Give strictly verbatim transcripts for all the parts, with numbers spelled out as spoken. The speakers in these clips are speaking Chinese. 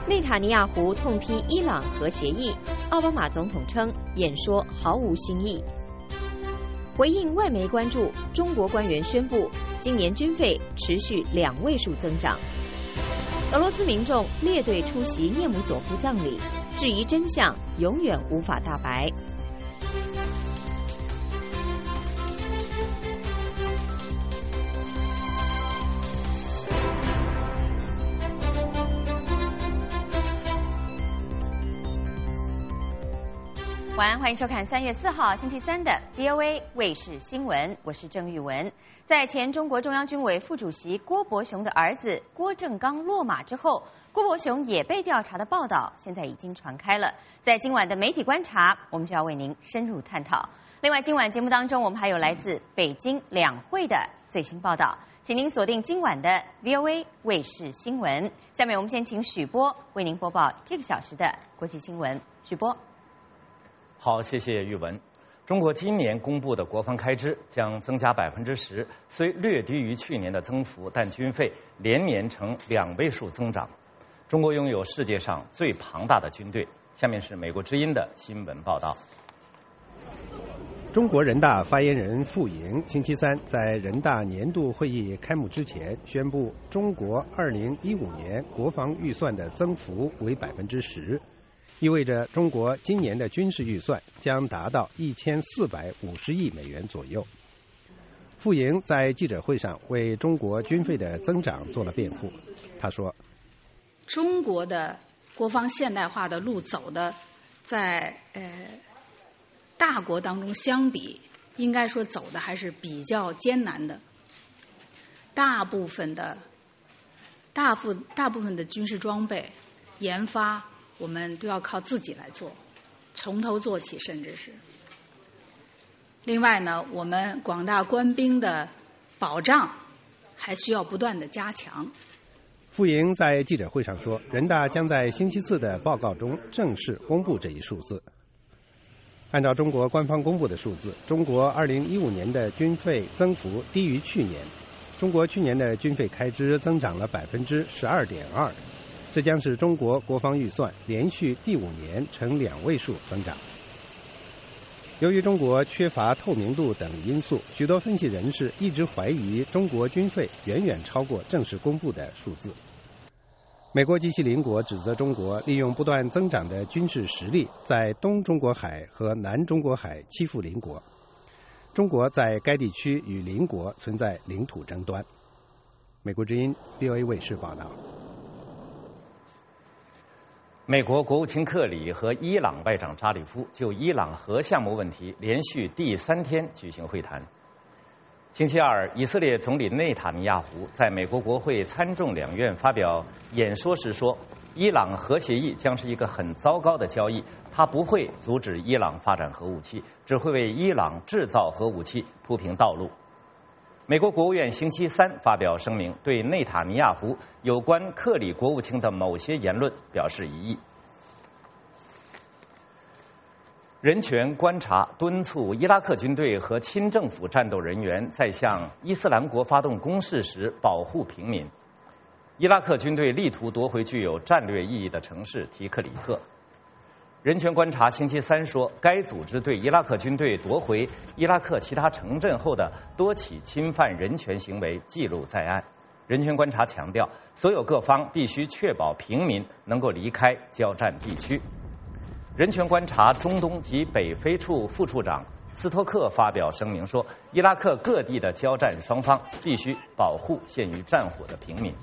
内塔尼亚胡痛批伊朗核协议，奥巴马总统称演说毫无新意。回应外媒关注，中国官员宣布今年军费持续两位数增长。俄罗斯民众列队出席涅姆佐夫葬礼，质疑真相永远无法大白。晚安，欢迎收看三月四号星期三的 V O A 卫视新闻，我是郑玉文。在前中国中央军委副主席郭伯雄的儿子郭正刚落马之后，郭伯雄也被调查的报道现在已经传开了。在今晚的媒体观察，我们就要为您深入探讨。另外，今晚节目当中，我们还有来自北京两会的最新报道，请您锁定今晚的 V O A 卫视新闻。下面我们先请许波为您播报这个小时的国际新闻。许波。 好，谢谢玉文。中国今年公布的国防开支将增加百分之十，虽略低于去年的增幅，但军费连年呈两位数增长。中国拥有世界上最庞大的军队。下面是美国之音的新闻报道。 中国人大发言人傅莹星期三在人大年度会议开幕之前宣布，中国二零一五年国防预算的增幅为百分之十。意味着中国今年的军事预算将达到一千四百五十亿美元左右。傅莹在记者会上为中国军费的增长做了辩护。他说：“ 中国的国防现代化的路走的，在呃大国当中相比，应该说走的还是比较艰难的。大部分的大部大部分的军事装备研发。”我们都要靠自己来做，从头做起，甚至是。另外呢，我们广大官兵的保障还需要不断的加强。 傅莹在记者会上说，人大将在星期四的报告中正式公布这一数字。按照中国官方公布的数字，中国二零一五年的军费增幅低于去年，中国去年的军费开支增长了百分之十二点二。这将是中国国防预算连续第五年呈两位数增长。由于中国缺乏透明度等因素，许多分析人士一直怀疑中国军费远远超过正式公布的数字。美国及其邻国指责中国利用不断增长的军事实力，在东中国海和南中国海欺负邻国。中国在该地区与邻国存在领土争端。美国之音 V O A 卫视报道。 美国国务卿克里和伊朗外长扎里夫就伊朗核项目问题连续第三天举行会谈。星期二，以色列总理内塔尼亚胡在美国国会参众两院发表演说时说，伊朗核协议将是一个很糟糕的交易，它不会阻止伊朗发展核武器，只会为伊朗制造核武器铺平道路。美国国务院星期三发表声明，对内塔尼亚胡有关克里国务卿的某些言论表示疑义。人权观察敦促伊拉克军队和亲政府战斗人员在向伊斯兰国发动攻势时保护平民。伊拉克军队力图夺回具有战略意义的城市提克里克。人权观察星期三说，该组织对伊拉克军队夺回伊拉克其他城镇后的多起侵犯人权行为记录在案。人权观察强调，所有各方必须确保平民能够离开交战地区。人权观察中东及北非处副处长斯托克发表声明说，伊拉克各地的交战双方必须保护陷于战火的平民。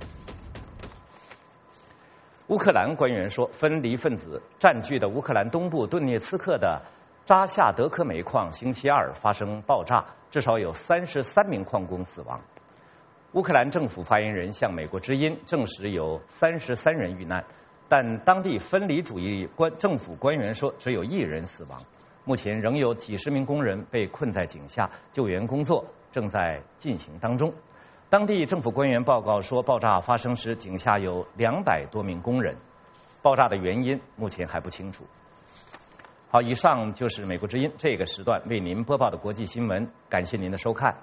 乌克兰官员说，分离分子占据的乌克兰东部顿涅茨克的扎夏德科煤矿星期二发生爆炸，至少有三十三名矿工死亡。乌克兰政府发言人向美国之音证实有三十三人遇难，但当地分离主义官政府官员说只有一人死亡。目前仍有几十名工人被困在井下，救援工作正在进行当中。当地政府官员报告说，爆炸发生时井下有两百多名工人，爆炸的原因目前还不清楚。好，以上就是美国之音这个时段为您播报的国际新闻，感谢您的收看。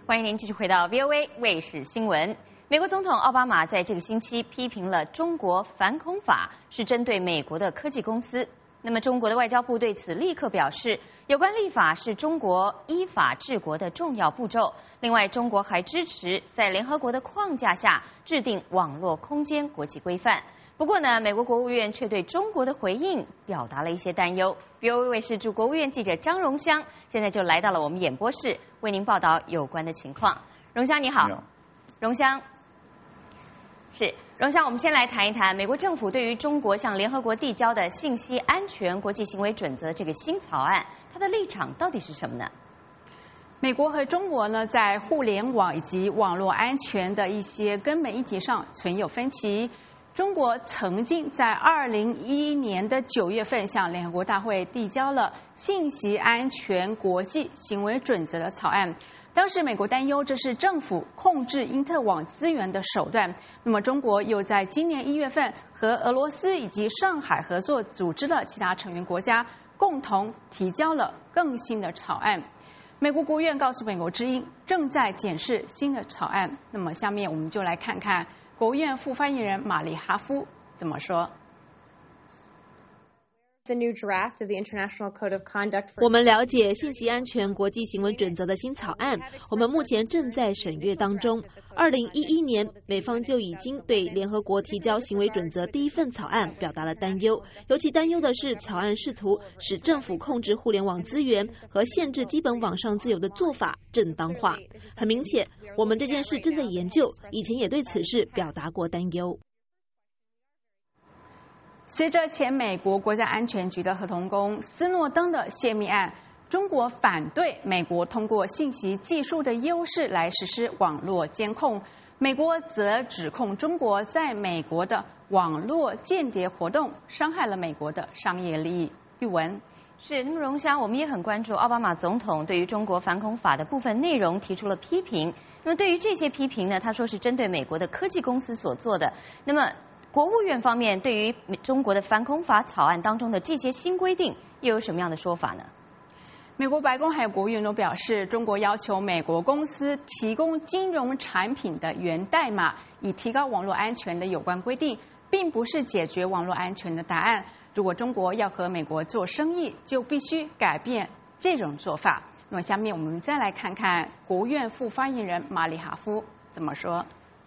欢迎您继续回到 V O A 卫视新闻。美国总统奥巴马在这个星期批评了中国反恐法是针对美国的科技公司。那么，中国的外交部对此立刻表示，有关立法是中国依法治国的重要步骤。另外，中国还支持在联合国的框架下制定网络空间国际规范。不过呢，美国国务院却对中国的回应表达了一些担忧。V O A 卫视驻国务院记者张荣香现在就来到了我们演播室，为您报道有关的情况。荣香你好。你好。荣香。是，荣香，我们先来谈一谈美国政府对于中国向联合国递交的信息安全国际行为准则这个新草案，它的立场到底是什么呢？ 美国和中国呢，在互联网以及网络安全的一些根本议题上存有分歧。中国曾经在二零一一年的九月份向联合国大会递交了信息安全国际行为准则的草案。当时美国担忧这是政府控制因特网资源的手段。那么中国又在今年一月份和俄罗斯以及上海合作组织的其他成员国家共同提交了更新的草案。美国国务院告诉美国之音，正在检视新的草案。那么下面我们就来看看国务院副发言人玛丽哈夫怎么说。 我们了解信息安全国际行为准则的新草案，我们目前正在审阅当中。二零一一年，美方就已经对联合国提交行为准则第一份草案表达了担忧，尤其担忧的是草案试图使政府控制互联网资源和限制基本网上自由的做法正当化。很明显，我们这件事正在研究，以前也对此事表达过担忧。 随着前美国国家安全局的合同工斯诺登的泄密案，中国反对美国通过信息技术的优势来实施网络监控，美国则指控中国在美国的网络间谍活动伤害了美国的商业利益。玉文。 是，那么荣香，我们也很关注奥巴马总统对于中国反恐法的部分内容提出了批评。那么对于这些批评呢，他说是针对美国的科技公司所做的。那么国务院方面对于中国的反恐法草案当中的这些新规定又有什么样的说法呢？ 美国白宫还有国务院都表示，中国要求美国公司提供金融产品的源代码，以提高网络安全的有关规定，并不是解决网络安全的答案。如果中国要和美国做生意，就必须改变这种做法。那么下面我们再来看看国务院副发言人玛丽哈夫怎么说。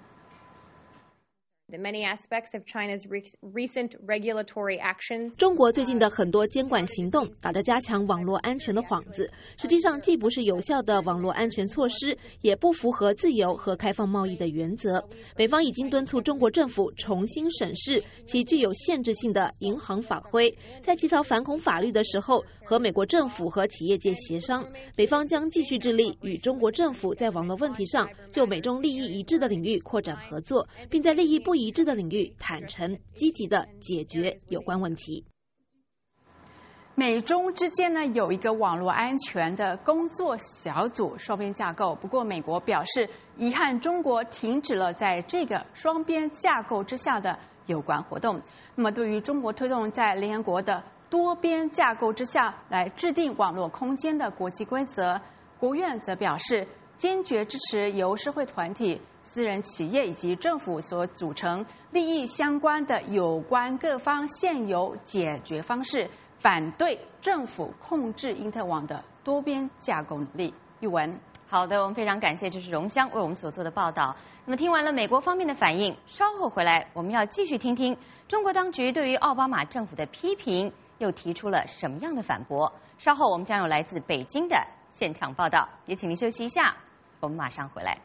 中国最近的很多监管行动打着加强网络安全的幌子，实际上既不是有效的网络安全措施，也不符合自由和开放贸易的原则。美方已经敦促中国政府重新审视其具有限制性的银行法规，在起草反恐法律的时候，和美国政府和企业界协商。美方将继续致力与中国政府在网络问题上就美中利益一致的领域扩展合作，并在利益不一致的领域坦诚积极地解决有关问题。 美中之间呢有一个网络安全的工作小组双边架构，不过美国表示遗憾中国停止了在这个双边架构之下的有关活动。那么对于中国推动在联合国的多边架构之下来制定网络空间的国际规则，国务院则表示坚决支持由社会团体、私人企业以及政府所组成、利益相关的有关各方现有解决方式，反对政府控制因特网的多边架构努力。玉文。 好的，我们非常感谢，这是荣香为我们所做的报道。那么听完了美国方面的反应，稍后回来我们要继续听听中国当局对于奥巴马政府的批评又提出了什么样的反驳。稍后我们将有来自北京的现场报道，也请您休息一下，我们马上回来。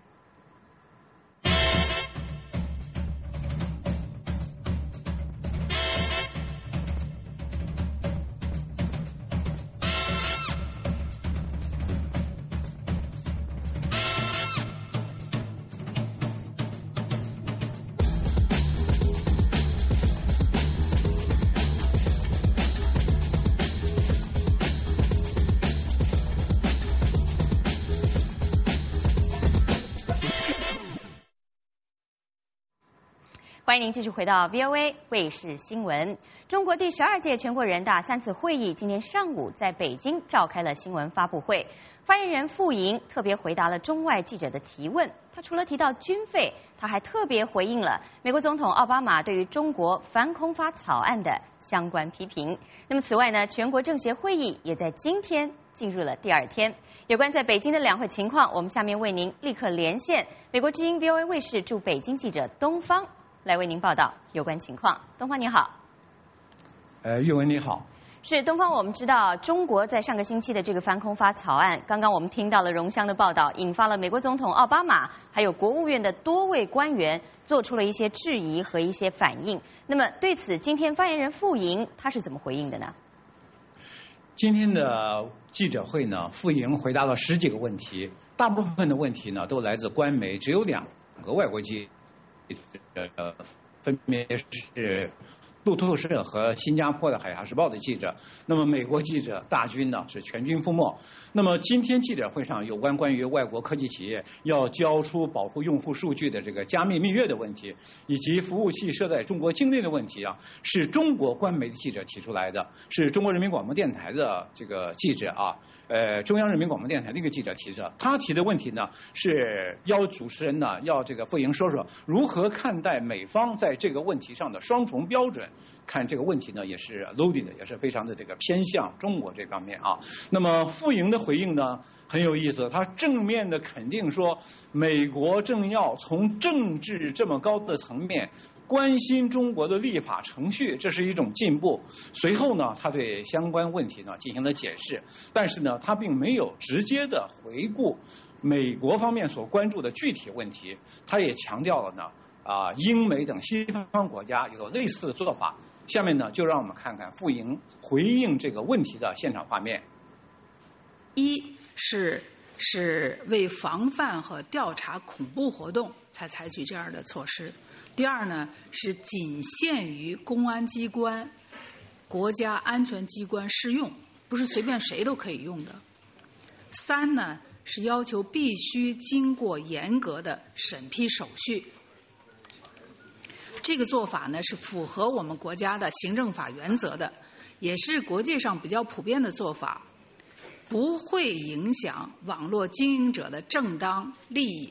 欢迎您继续回到 V O A 卫视新闻。中国第十二届全国人大三次会议今天上午在北京召开了新闻发布会，发言人傅莹特别回答了中外记者的提问。他除了提到军费，他还特别回应了美国总统奥巴马对于中国反恐法草案的相关批评。那么，此外呢，全国政协会议也在今天进入了第二天。有关在北京的两会情况，我们下面为您立刻连线美国之音 V O A 卫视驻北京记者东方。来为您报道有关情况。东方你好。 呃，玉文你好。 是东方，我们知道中国在上个星期的这个反恐法草案，刚刚我们听到了荣湘的报道，引发了美国总统奥巴马还有国务院的多位官员做出了一些质疑和一些反应。那么对此，今天发言人傅莹他是怎么回应的呢？ 今天的记者会呢，傅莹回答了十几个问题，大部分的问题呢都来自官媒，只有两个外国记者。呃，分别是路透社和新加坡的《海峡时报》的记者。那么美国记者大军呢是全军覆没。那么今天记者会上有关关于外国科技企业要交出保护用户数据的这个加密蜜月的问题，以及服务器设在中国境内的问题啊，是中国官媒的记者提出来的，是中国人民广播电台的这个记者啊，呃，中央人民广播电台的一个记者提着。他提的问题呢是要主持人呢要这个傅莹说说如何看待美方在这个问题上的双重标准。看这个问题呢，也是 loaded 的，也是非常的这个偏向中国这方面啊。那么傅莹的回应呢很有意思，他正面的肯定说，美国正要从政治这么高的层面关心中国的立法程序，这是一种进步。随后呢，他对相关问题呢进行了解释，但是呢，他并没有直接的回顾美国方面所关注的具体问题。他也强调了呢，啊，英美等西方国家有类似的做法。下面呢，就让我们看看傅莹回应这个问题的现场画面。 一是是为防范和调查恐怖活动才采取这样的措施。第二呢，是仅限于公安机关、国家安全机关适用，不是随便谁都可以用的。三呢，是要求必须经过严格的审批手续。这个做法呢是符合我们国家的行政法原则的，也是国际上比较普遍的做法，不会影响网络经营者的正当利益。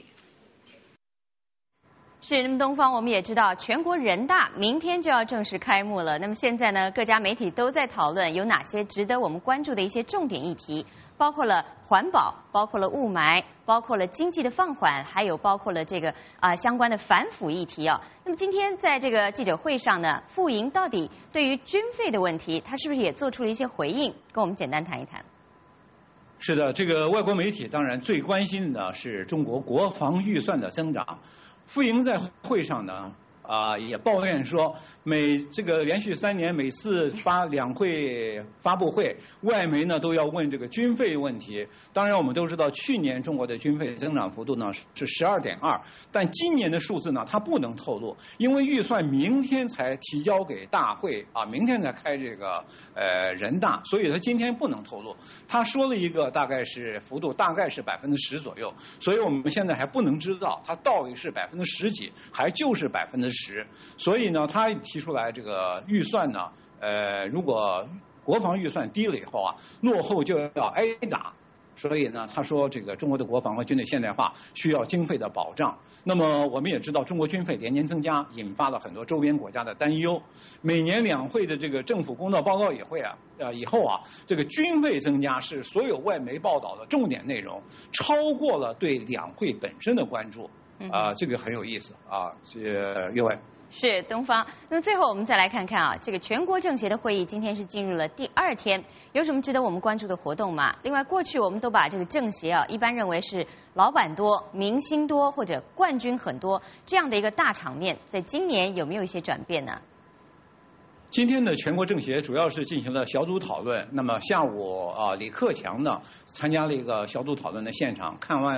是，那么东方我们也知道，全国人大明天就要正式开幕了。那么现在呢，各家媒体都在讨论有哪些值得我们关注的一些重点议题，包括了环保，包括了雾霾，包括了经济的放缓，还有包括了这个啊、呃、相关的反腐议题啊。那么今天在这个记者会上呢，傅莹到底对于军费的问题，他是不是也做出了一些回应？跟我们简单谈一谈。 是的，这个外国媒体当然最关心的是中国国防预算的增长。傅莹在会上呢，啊、呃，也抱怨说，每这个连续三年每次发两会发布会，外媒呢都要问这个军费问题。当然，我们都知道，去年中国的军费增长幅度呢是十二点二，但今年的数字呢，它不能透露，因为预算明天才提交给大会啊，明天才开这个呃人大，所以他今天不能透露。他说了一个大概是幅度大概是百分之十左右，所以我们现在还不能知道它到底是百分之十几，还就是百分之十。所以呢，他提出来这个预算呢，呃，如果国防预算低了以后啊，落后就要挨打。所以呢，他说这个中国的国防和军队现代化需要经费的保障。那么我们也知道，中国军费连年增加，引发了很多周边国家的担忧。每年两会的这个政府工作报告也会啊，呃，以后啊，这个军费增加是所有外媒报道的重点内容，超过了对两会本身的关注。啊、呃，这个很有意思啊，这岳伟。 是东方。那么最后我们再来看看啊，这个全国政协的会议今天是进入了第二天，有什么值得我们关注的活动吗？另外，过去我们都把这个政协啊，一般认为是老板多、明星多或者冠军很多这样的一个大场面，在今年有没有一些转变呢？ 今天的全国政协主要是进行了小组讨论。那么下午啊，李克强呢参加了一个小组讨论的现场，看完。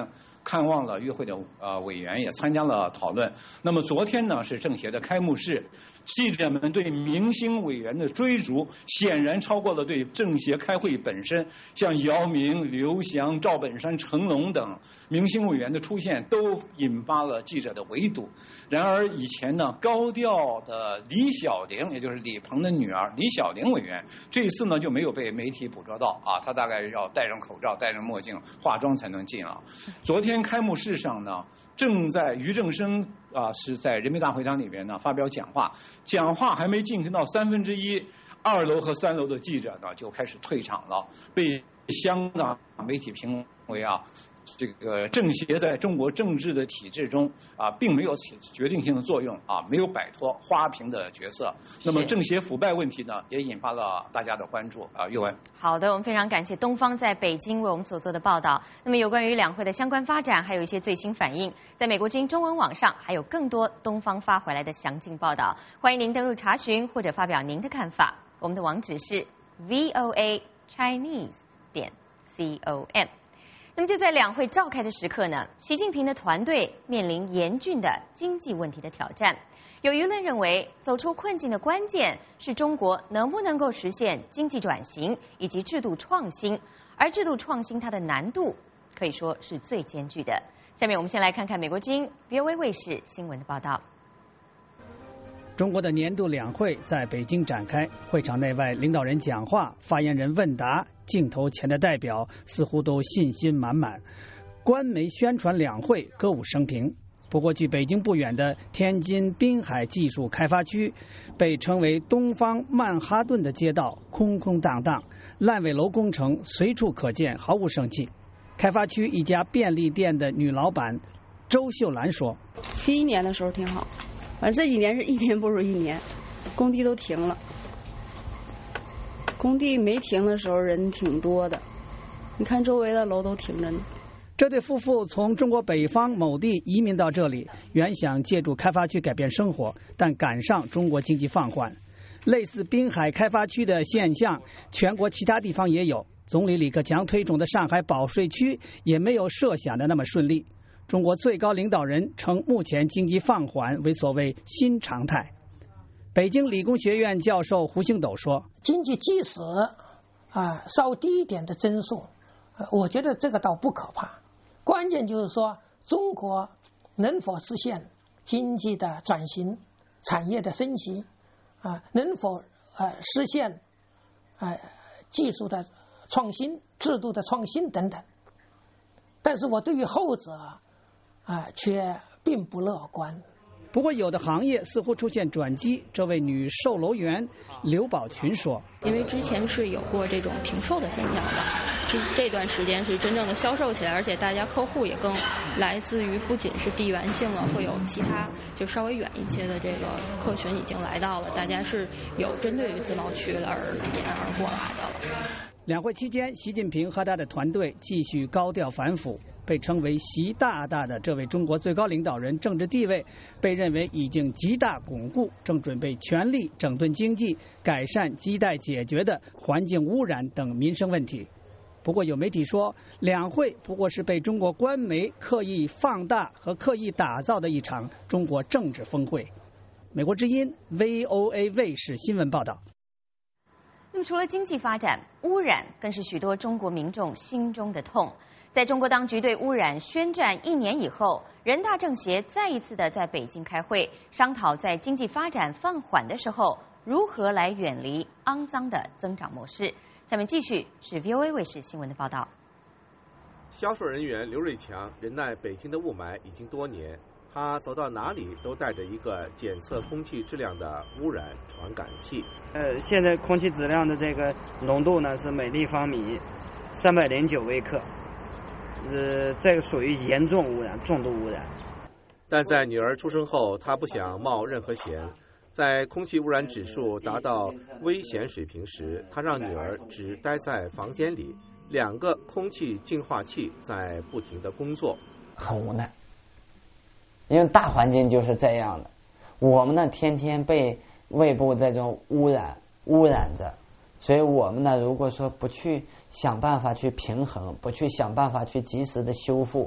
看望了与会的呃委员，也参加了讨论。那么昨天呢是政协的开幕式，记者们对明星委员的追逐，显然超过了对政协开会本身。像姚明、刘翔、赵本山、成龙等明星委员的出现，都引发了记者的围堵。然而以前呢高调的李小玲，也就是李鹏的女儿李小玲委员，这一次呢就没有被媒体捕捉到啊，她大概要戴上口罩、戴上墨镜、化妆才能进啊。昨天开幕式上呢，正在俞正声啊是在人民大会堂里边呢发表讲话，讲话还没进行到三分之一，二楼和三楼的记者呢就开始退场了，被香港媒体评为啊。这个政协在中国政治的体制中啊，并没有起决定性的作用啊，没有摆脱花瓶的角色。那么政协腐败问题呢，也引发了大家的关注啊。岳文， 好的，我们非常感谢东方在北京为我们所做的报道。那么有关于两会的相关发展，还有一些最新反应，在美国之音中文网上还有更多东方发回来的详尽报道，欢迎您登录查询或者发表您的看法。我们的网址是 v o a chinese 点 com。那么就在两会召开的时刻呢，习近平的团队面临严峻的经济问题的挑战。有舆论认为，走出困境的关键是中国能不能够实现经济转型以及制度创新，而制度创新它的难度可以说是最艰巨的。下面我们先来看看美国之音 V O A 卫视新闻的报道。 中国的年度两会在北京展开，会场内外领导人讲话，发言人问答，镜头前的代表似乎都信心满满。官媒宣传两会歌舞升平。不过，距北京不远的天津滨海技术开发区，被称为东方曼哈顿的街道空空荡荡，烂尾楼工程随处可见，毫无生气。开发区一家便利店的女老板周秀兰说：“ 第一年的时候挺好。”反正这几年是一年不如一年，工地都停了。工地没停的时候人挺多的，你看周围的楼都停着呢。 这对夫妇从中国北方某地移民到这里，原想借助开发区改变生活，但赶上中国经济放缓。类似滨海开发区的现象，全国其他地方也有。总理李克强推崇的上海保税区也没有设想的那么顺利。中国最高领导人称目前经济放缓为所谓新常态。北京理工学院教授胡星斗说：“ 经济即使啊稍低一点的增速，我觉得这个倒不可怕。关键就是说，中国能否实现经济的转型、产业的升级，啊，能否呃实现呃技术的创新、制度的创新等等。但是我对于后者。”啊，却并不乐观。 不过，有的行业似乎出现转机。这位女售楼员刘宝群说：“ 因为之前是有过这种停售的现象的，这这段时间是真正的销售起来，而且大家客户也更来自于不仅是地缘性了，会有其他就稍微远一些的这个客群已经来到了，大家是有针对于自贸区而沿而过来的了。” 两会期间，习近平和他的团队继续高调反腐。被称为习大大的这位中国最高领导人政治地位被认为已经极大巩固，正准备全力整顿经济，改善亟待解决的环境污染等民生问题。不过有媒体说，两会不过是被中国官媒刻意放大和刻意打造的一场中国政治峰会。美国之音 V O A 卫视新闻报道。 那么除了经济发展，污染更是许多中国民众心中的痛。在中国当局对污染宣战一年以后，人大政协再一次的在北京开会，商讨在经济发展放缓的时候，如何来远离肮脏的增长模式。下面继续是 V O A 卫视新闻的报道。 销售人员刘瑞强忍耐北京的雾霾已经多年，他走到哪里都带着一个检测空气质量的污染传感器。 呃，现在空气质量的这个浓度呢是每立方米三百零九微克。呃，这个属于严重污染、重度污染。 但在女儿出生后，他不想冒任何险。在空气污染指数达到危险水平时，他让女儿只待在房间里，两个空气净化器在不停地工作。 很无奈，因为大环境就是这样的，我们呢天天被胃部这种污染污染着。所以我们呢，如果说不去想办法去平衡，不去想办法去及时的修复，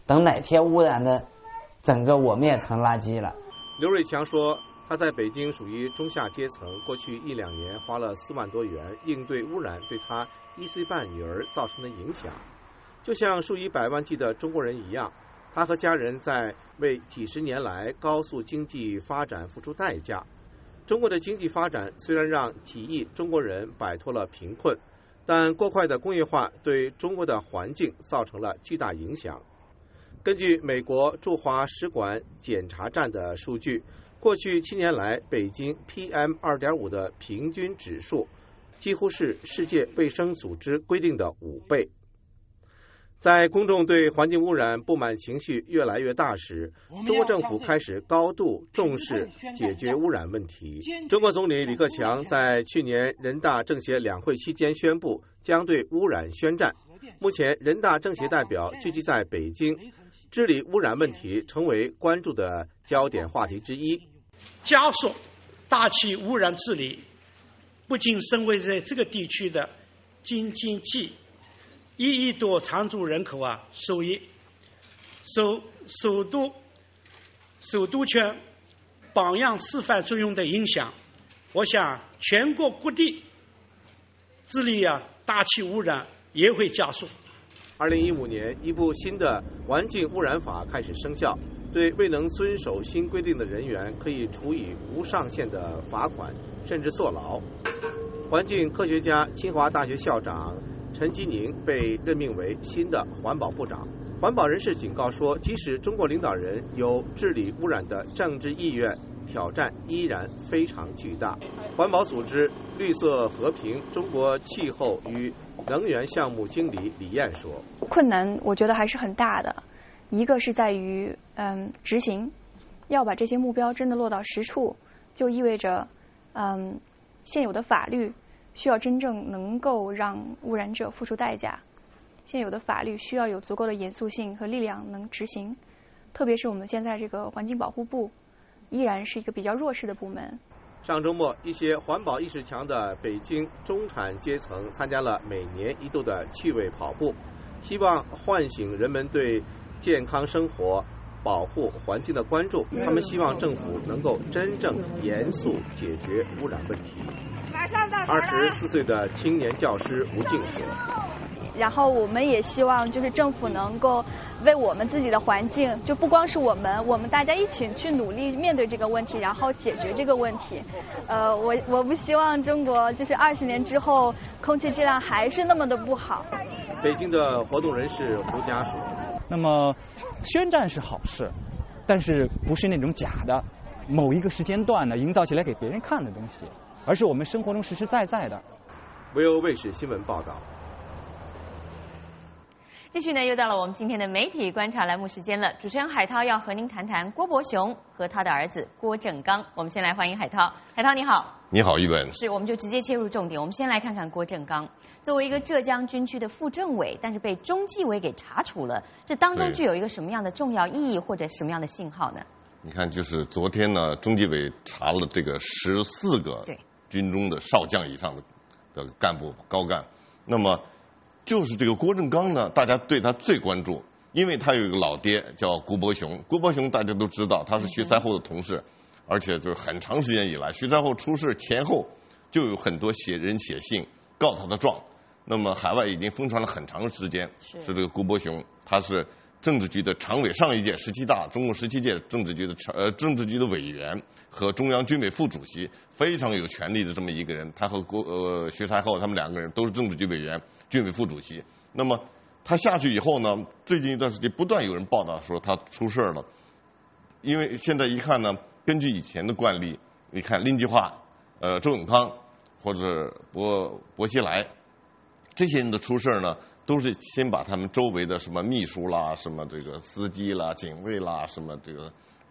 等哪天污染的整个我们也成垃圾了。 刘瑞强说，他在北京属于中下阶层，过去一两年花了四万多元应对污染对他一岁半女儿造成的影响。就像数以百万计的中国人一样，他和家人在为几十年来高速经济发展付出代价。中国的经济发展虽然让几亿中国人摆脱了贫困，但过快的工业化对中国的环境造成了巨大影响。根据美国驻华使馆检查站的数据，过去七年来，北京 P M 二点五 的平均指数几乎是世界卫生组织规定的五倍。在公众对环境污染不满情绪越来越大时，中国政府开始高度重视解决污染问题。中国总理李克强在去年人大政协两会期间宣布，将对污染宣战。目前，人大政协代表聚集在北京，治理污染问题成为关注的焦点话题之一。 加速大气污染治理，不仅身为在这个地区的京津冀一亿多常住人口啊受益，首首都首都圈榜样示范作用的影响，我想全国各地治理啊大气污染也会加速。 二零一五年，一部新的环境污染法开始生效，对未能遵守新规定的人员可以处以无上限的罚款，甚至坐牢。环境科学家、清华大学校长陈吉宁被任命为新的环保部长。环保人士警告说，即使中国领导人有治理污染的政治意愿，挑战依然非常巨大。环保组织绿色和平中国气候与能源项目经理李艳说， 困难我觉得还是很大的，一个是在于嗯执行，要把这些目标真的落到实处，就意味着嗯现有的法律需要真正能够让污染者付出代价，现有的法律需要有足够的严肃性和力量能执行，特别是我们现在这个环境保护部依然是一个比较弱势的部门。 上周末，一些环保意识强的北京中产阶层参加了每年一度的趣味跑步，希望唤醒人们对健康生活、保护环境的关注。他们希望政府能够真正严肃解决污染问题。二十四岁的青年教师吴静说， 然后我们也希望就是政府能够为我们自己的环境，就不光是我们，我们大家一起去努力面对这个问题，然后解决这个问题。呃，我我不希望中国就是二十年之后空气质量还是那么的不好。 北京的活动人士胡佳说， 那么宣战是好事，但是不是那种假的某一个时间段呢营造起来给别人看的东西，而是我们生活中实实在在的。 维欧卫视新闻报道。 继续呢，又到了我们今天的媒体观察栏目时间了。主持人海涛要和您谈谈郭伯雄和他的儿子郭正刚。我们先来欢迎海涛。海涛你好。 你好，玉文。 是，我们就直接切入重点。我们先来看看郭正刚，作为一个浙江军区的副政委，但是被中纪委给查处了，这当中具有一个什么样的重要意义或者什么样的信号呢？ 你看，就是昨天呢，中纪委查了这个十四个军中的少将以上的的干部高干，那么。就是这个郭正刚呢，大家对他最关注，因为他有一个老爹叫郭伯雄。郭伯雄大家都知道，他是徐才厚的同事，而且就是很长时间以来，徐才厚出事前后就有很多写人写信告他的状。那么海外已经疯传了很长时间，是, 是这个郭伯雄，他是政治局的常委，上一届十七大中共十七届政治局的呃政治局的委员和中央军委副主席，非常有权力的这么一个人。他和郭呃徐才厚他们两个人都是政治局委员。军委副主席，那么他下去以后呢，最近一段时间不断有人报道说他出事了，因为现在一看呢，根据以前的惯例，你看林计划、呃周永康或者薄薄熙来这些人的出事呢，都是先把他们周围的什么秘书啦、什么这个司机啦、警卫啦、什么这个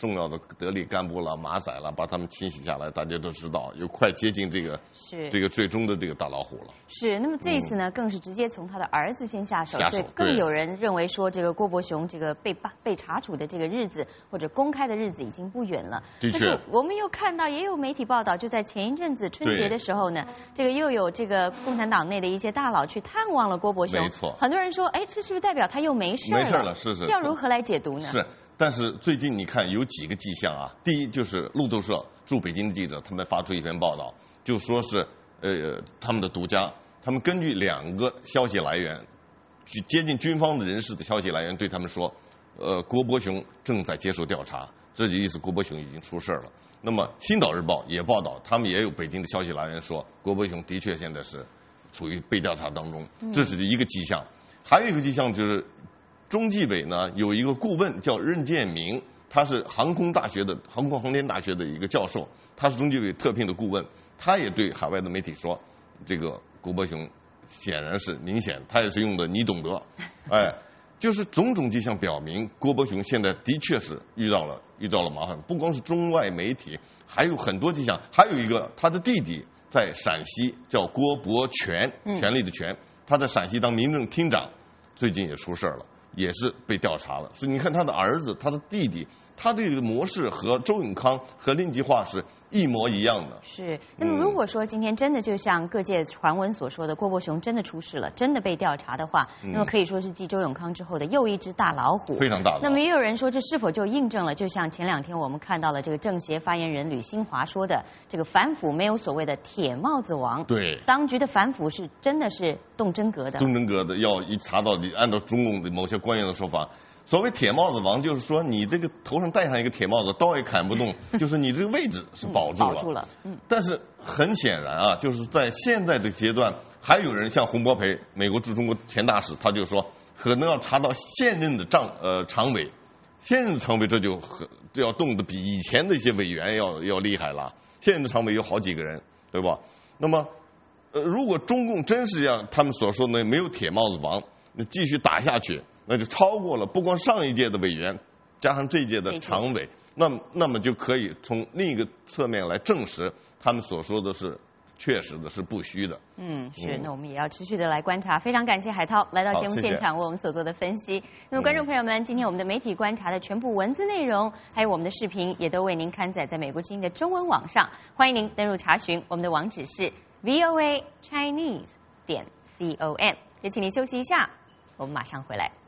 重要的得力干部了、马仔了，把他们清洗下来，大家都知道，又快接近这个是这个最终的这个大老虎了。 是，那么这一次呢，嗯、更是直接从他的儿子先下手， 下手所以更有人认为说，这个郭伯雄这个被被查处的这个日子或者公开的日子已经不远了。 的确， 但是我们又看到，也有媒体报道，就在前一阵子春节的时候呢，这个又有这个共产党内的一些大佬去探望了郭伯雄。 没错， 很多人说，哎，这是不是代表他又没事了？ 没事了，是是。 这要如何来解读呢？ 是。但是最近你看有几个迹象啊，第一就是路透社驻北京的记者他们发出一篇报道，就说是呃他们的独家，他们根据两个消息来源，接近军方的人士的消息来源对他们说，呃郭伯雄正在接受调查，这就意思郭伯雄已经出事了。那么《星岛日报》也报道，他们也有北京的消息来源说郭伯雄的确现在是处于被调查当中，这是一个迹象。还有一个迹象就是。中纪委呢有一个顾问叫任建明，他是航空大学的航空航天大学的一个教授，他是中纪委特聘的顾问，他也对海外的媒体说，这个郭伯雄显然是明显，他也是用的你懂得，哎，就是种种迹象表明郭伯雄现在的确是遇到了遇到了麻烦，不光是中外媒体，还有很多迹象，还有一个他的弟弟在陕西叫郭伯权，权力的权，他在陕西当民政厅长，最近也出事了。也是被调查了，所以你看他的儿子、他的弟弟，他这个模式和周永康和令计划是一模一样的。 是，那么如果说今天真的就像各界传闻所说的，郭伯雄真的出事了，真的被调查的话， 嗯、 那么可以说是继周永康之后的又一只大老虎， 非常大。 那么也有人说，这是否就印证了，就像前两天我们看到了这个政协发言人吕新华说的，这个反腐没有所谓的铁帽子王。 对， 当局的反腐是真的是动真格的， 动真格的，要一查到你，按照中共的某些官员的说法。所谓铁帽子王，就是说你这个头上戴上一个铁帽子，刀也砍不动，就是你这个位置是保住了。 嗯、保住了。嗯。 但是很显然啊，就是在现在这个阶段，还有人像洪博培，美国驻中国前大使，他就说可能要查到现任的常呃常委，现任的常委这就很这要动的比以前的一些委员要要厉害了。现任的常委有好几个人，对吧？那么，呃，如果中共真是像他们所说的没有铁帽子王，那继续打下去。那就超过了不光上一届的委员，加上这一届的常委，那么那么就可以从另一个侧面来证实他们所说的是确实的，是不虚的。 嗯，是。那我们也要持续的来观察。非常感谢海涛来到节目现场为我们所做的分析。那么观众朋友们，今天我们的媒体观察的全部文字内容，还有我们的视频，也都为您刊载在美国之音的中文网上，欢迎您登入查询。我们的网址是 v o a chinese 点 com。也请您休息一下，我们马上回来。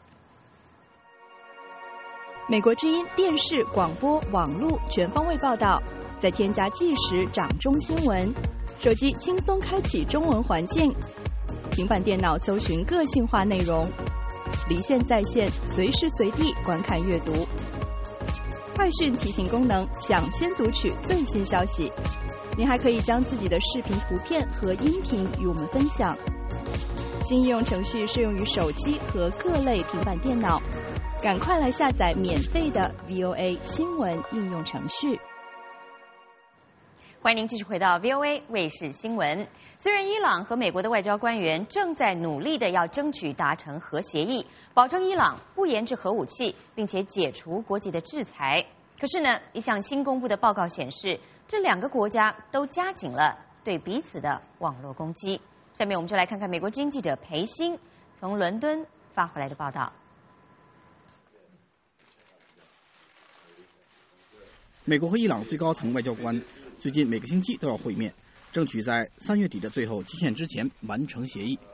美国之音电视、广播、网络全方位报道，再添加即时掌中新闻，手机轻松开启中文环境，平板电脑搜寻个性化内容，离线在线，随时随地观看阅读。快讯提醒功能，抢先读取最新消息。您还可以将自己的视频、图片和音频与我们分享。新应用程序适用于手机和各类平板电脑。赶快来下载免费的 V O A 新闻应用程序。 欢迎您继续回到 V O A 卫视新闻。虽然伊朗和美国的外交官员正在努力的要争取达成核协议，保证伊朗不研制核武器，并且解除国际的制裁，可是呢，一项新公布的报告显示，这两个国家都加紧了对彼此的网络攻击。下面我们就来看看美国之音记者裴鑫从伦敦发回来的报道。 美国和伊朗最高层外交官最近每个星期都要会面，争取在三月底的最后期限之前完成协议。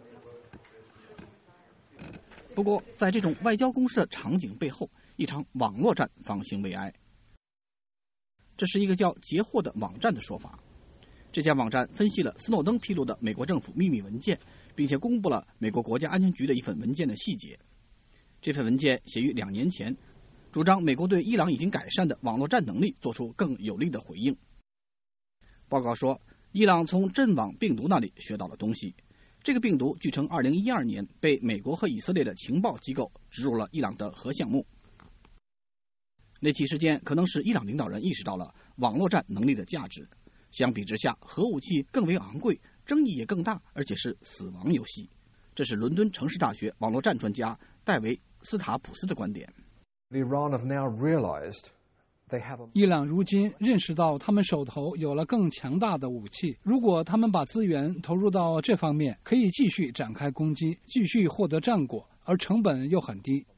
不过，在这种外交攻势的场景背后，一场网络战方兴未艾。这是一个叫“截获”的网站的说法。这家网站分析了斯诺登披露的美国政府秘密文件，并且公布了美国国家安全局的一份文件的细节。这份文件写于两年前，主张美国对伊朗已经改善的网络战能力做出更有力的回应。报告说，伊朗从阵网病毒那里学到了东西。这个病毒据称二零一二年被美国和以色列的情报机构植入了伊朗的核项目。那起事件可能使伊朗领导人意识到了网络战能力的价值。相比之下，核武器更为昂贵，争议也更大，而且是死亡游戏。这是伦敦城市大学网络战专家戴维·斯塔普斯的观点。 Iran have now realized 伊朗如今认识到他们手头有了更强大的武器，如果他们把资源投入到这方面，可以继续展开攻击，继续获得战果，而成本又很低。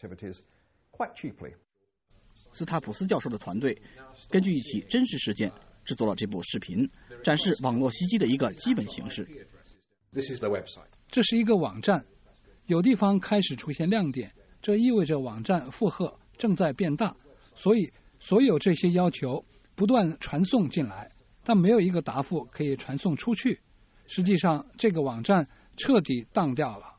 斯塔普斯教授的团队根据一起真实事件制作了这部视频，展示网络袭击的一个基本形式。 这是一个网站，有地方开始出现亮点，这意味着网站负荷正在变大，所以所有这些要求不断传送进来，但没有一个答复可以传送出去。实际上，这个网站彻底当掉了。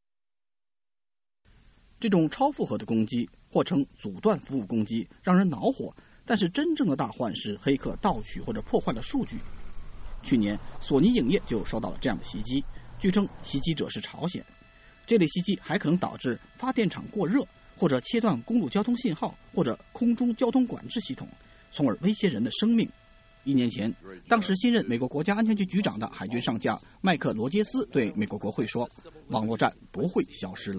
这种超负荷的攻击，或称阻断服务攻击，让人恼火。但是真正的大患是黑客盗取或者破坏了数据。去年，索尼影业就受到了这样的袭击，据称袭击者是朝鲜。这类袭击还可能导致发电厂过热，或者切断公路交通信号，或者空中交通管制系统，从而威胁人的生命。一年前，当时新任美国国家安全局局长的海军上将麦克罗杰斯对美国国会说：“网络战不会消失了。”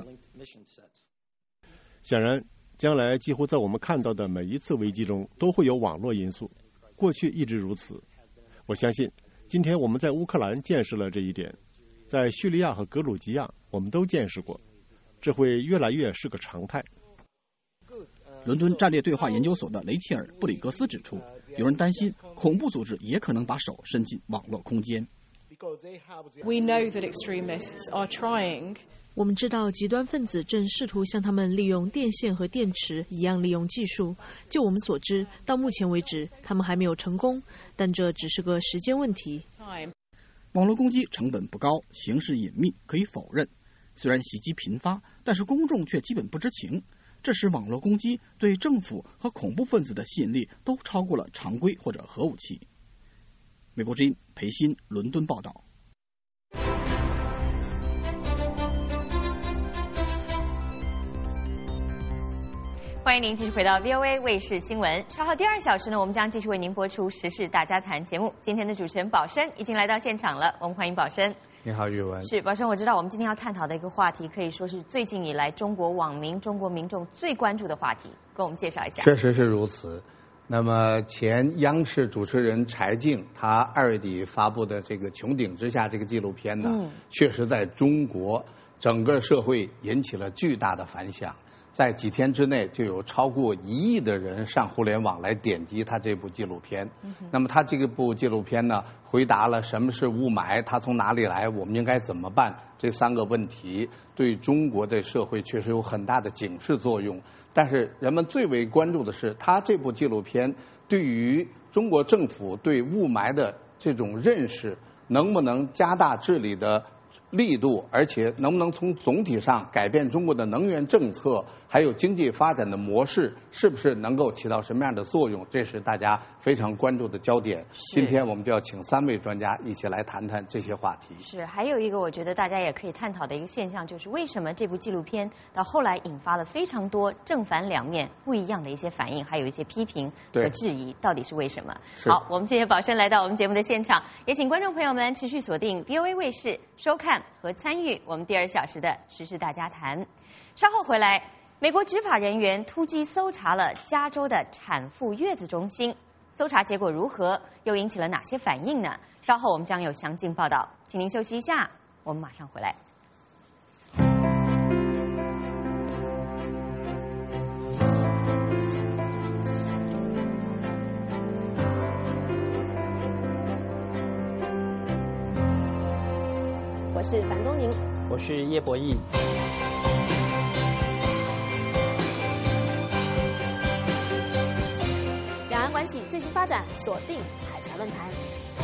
显然，将来几乎在我们看到的每一次危机中都会有网络因素，过去一直如此。我相信，今天我们在乌克兰见识了这一点，在叙利亚和格鲁吉亚我们都见识过，这会越来越是个常态。 伦敦战略对话研究所的雷切尔·布里格斯指出，有人担心恐怖组织也可能把手伸进网络空间。 We know that extremists are trying. 我们知道极端分子正试图像他们利用电线和电池一样利用技术。就我们所知，到目前为止，他们还没有成功，但这只是个时间问题。 网络攻击成本不高，形式隐秘，可以否认。虽然袭击频发，但是公众却基本不知情。这使网络攻击对政府和恐怖分子的吸引力都超过了常规或者核武器。美国之音裴鑫伦敦报道。 欢迎您继续回到 V O A 卫视新闻。稍后第二小时呢，我们将继续为您播出时事大家谈节目。今天的主持人宝生已经来到现场了，我们欢迎宝生。 你好，玉文。 是宝生，我知道我们今天要探讨的一个话题，可以说是最近以来中国网民、中国民众最关注的话题，跟我们介绍一下。 确实是如此。那么前央视主持人柴静，他二月底发布的这个《穹顶之下》这个纪录片呢，嗯、确实在中国整个社会引起了巨大的反响。在几天之内，就有超过一亿的人上互联网来点击他这部纪录片。嗯、那么他这个部纪录片呢，回答了什么是雾霾，它从哪里来，我们应该怎么办这三个问题，对中国的社会确实有很大的警示作用。但是人们最为关注的是，他这部纪录片对于中国政府对雾霾的这种认识，能不能加大治理的力度，而且能不能从总体上改变中国的能源政策，还有经济发展的模式，是不是能够起到什么样的作用？这是大家非常关注的焦点。今天我们就要请三位专家一起来谈谈这些话题。 是，还有一个我觉得大家也可以探讨的一个现象，就是为什么这部纪录片到后来引发了非常多正反两面不一样的一些反应，还有一些批评和质疑，到底是为什么？好，我们谢谢宝生来到我们节目的现场，也请观众朋友们持续锁定 V O A 卫视收看和参与我们第二小时的时事大家谈。稍后回来，美国执法人员突击搜查了加州的产妇月子中心，搜查结果如何？又引起了哪些反应呢？稍后我们将有详尽报道，请您休息一下，我们马上回来。 我是樊东宁， 我是叶博弈。 两岸关系最新发展，锁定海峡论坛。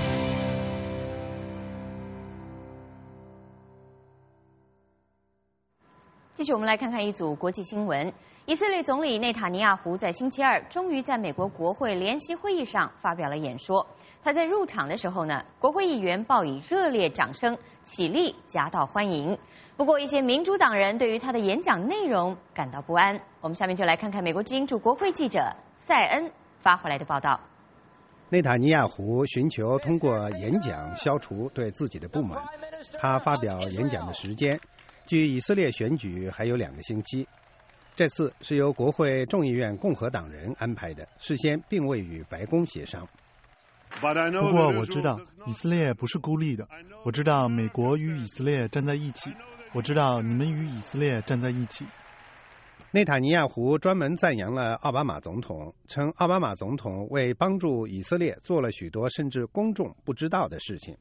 继续，我们来看看一组国际新闻。以色列总理内塔尼亚胡在星期二终于在美国国会联席会议上发表了演说。他在入场的时候呢，国会议员报以热烈掌声，起立夹道欢迎。不过，一些民主党人对于他的演讲内容感到不安。我们下面就来看看美国之音驻国会记者塞恩发回来的报道。 内塔尼亚胡寻求通过演讲消除对自己的不满。他发表演讲的时间距以色列选举还有两个星期。 这次是由国会众议院共和党人安排的，事先并未与白宫协商。 不过我知道以色列不是孤立的，我知道美国与以色列站在一起，我知道你们与以色列站在一起。 内塔尼亚胡专门赞扬了奥巴马总统，称奥巴马总统为帮助以色列做了许多甚至公众不知道的事情。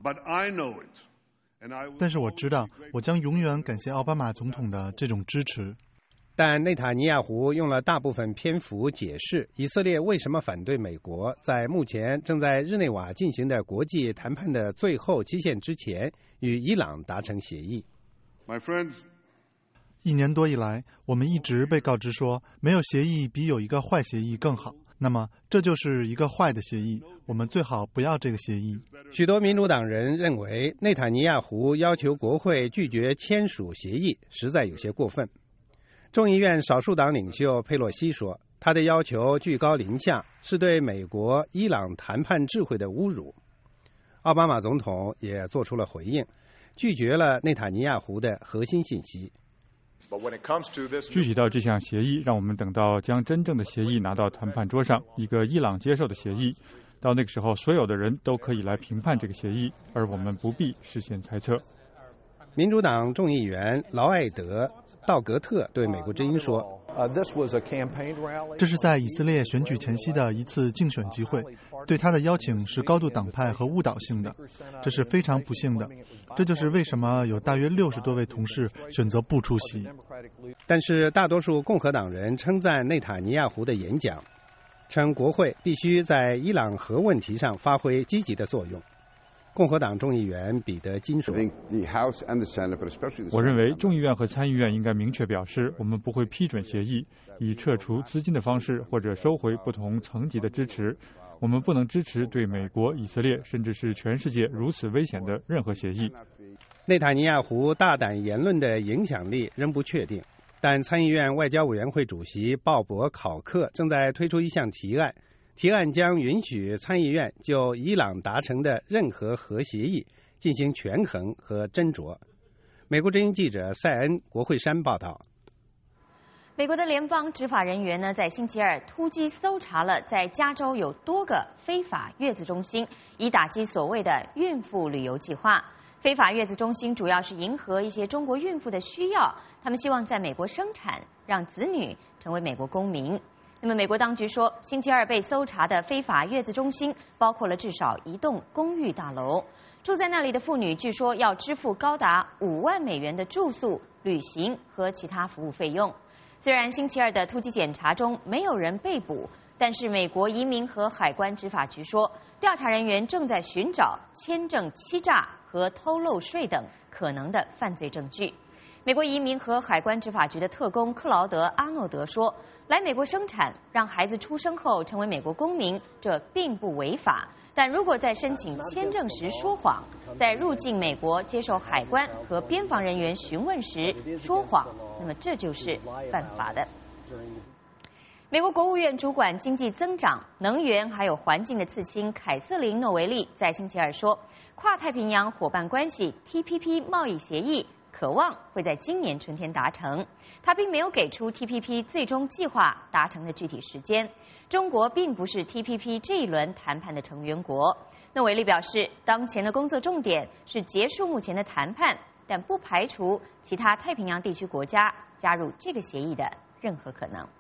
但是我知道，我将永远感谢奥巴马总统的这种支持。 但内塔尼亚胡用了大部分篇幅解释以色列为什么反对美国在目前正在日内瓦进行的国际谈判的最后期限之前与伊朗达成协议。 My friends, 一年多以来，我们一直被告知说，没有协议比有一个坏协议更好。那么，这就是一个坏的协议，我们最好不要这个协议。 许多民主党人认为，内塔尼亚胡要求国会拒绝签署协议，实在有些过分。众议院少数党领袖佩洛西说，他的要求居高临下，是对美国、伊朗谈判智慧的侮辱。奥巴马总统也做出了回应，拒绝了内塔尼亚胡的核心信息。 具体到这项协议，让我们等到将真正的协议拿到谈判桌上，一个伊朗接受的协议。到那个时候，所有的人都可以来评判这个协议，而我们不必事先猜测。 民主党众议员劳埃德·道格特对美国之音说， 这是在以色列选举前夕的一次竞选集会，对他的邀请是高度党派和误导性的，这是非常不幸的。这就是为什么有大约六十多位同事选择不出席。 但是大多数共和党人称赞内塔尼亚胡的演讲，称国会必须在伊朗核问题上发挥积极的作用。共和党众议员彼得金说， 我认为众议院和参议院应该明确表示，我们不会批准协议，以撤除资金的方式或者收回不同层级的支持。我们不能支持对美国、以色列甚至是全世界如此危险的任何协议。 内塔尼亚胡大胆言论的影响力仍不确定，但参议院外交委员会主席鲍勃·考克正在推出一项提案，提案将允许参议院就伊朗达成的任何核协议进行权衡和斟酌。美国之音记者塞恩·国会山报道。 美国的联邦执法人员呢，在星期二突击搜查了在加州有多个非法月子中心，以打击所谓的孕妇旅游计划。非法月子中心主要是迎合一些中国孕妇的需要，他们希望在美国生产，让子女成为美国公民。那么，美国当局说，星期二被搜查的非法月子中心包括了至少一栋公寓大楼，住在那里的妇女据说要支付高达五万美元的住宿、旅行和其他服务费用。虽然星期二的突击检查中没有人被捕，但是美国移民和海关执法局说，调查人员正在寻找签证欺诈和偷漏税等可能的犯罪证据。美国移民和海关执法局的特工克劳德·阿诺德说，来美国生产，让孩子出生后成为美国公民，这并不违法。但如果在申请签证时说谎，在入境美国接受海关和边防人员询问时说谎，那么这就是犯法的。美国国务院主管经济增长、能源还有环境的次卿凯瑟琳·诺维利在星期二说，跨太平洋伙伴关系 T P P 贸易协议渴望会在今年春天达成。他并没有给出 T P P 最终计划达成的具体时间。中国并不是 T P P 这一轮谈判的成员国。诺维利表示，当前的工作重点是结束目前的谈判，但不排除其他太平洋地区国家加入这个协议的任何可能。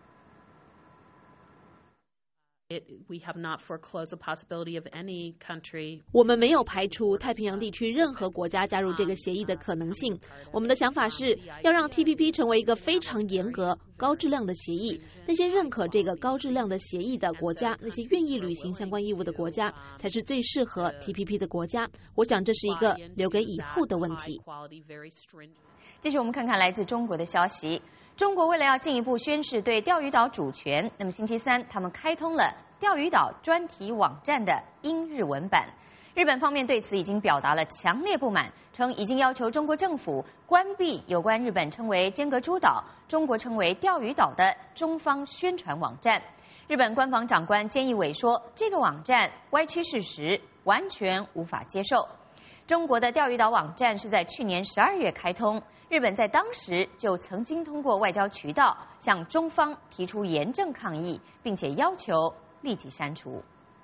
It, we have not foreclosed the possibility of any country. 我们没有排除太平洋地区任何国家加入这个协议的可能性。我们的想法是要让 T P P 成为一个非常严格、高质量的协议。那些认可这个高质量的协议的国家，那些愿意履行相关义务的国家，才是最适合 T P P 的国家。我想这是一个留给以后的问题。 继续，我们看看来自中国的消息。中国为了要进一步宣示对钓鱼岛主权，那么星期三他们开通了钓鱼岛专题网站的英日文版。日本方面对此已经表达了强烈不满，称已经要求中国政府关闭有关日本称为尖阁诸岛、中国称为钓鱼岛的中方宣传网站。日本官房长官菅义伟说，这个网站歪曲事实，完全无法接受。中国的钓鱼岛网站是在去年十二月开通， 日本在当时就曾经通过外交渠道向中方提出严正抗议，并且要求立即删除。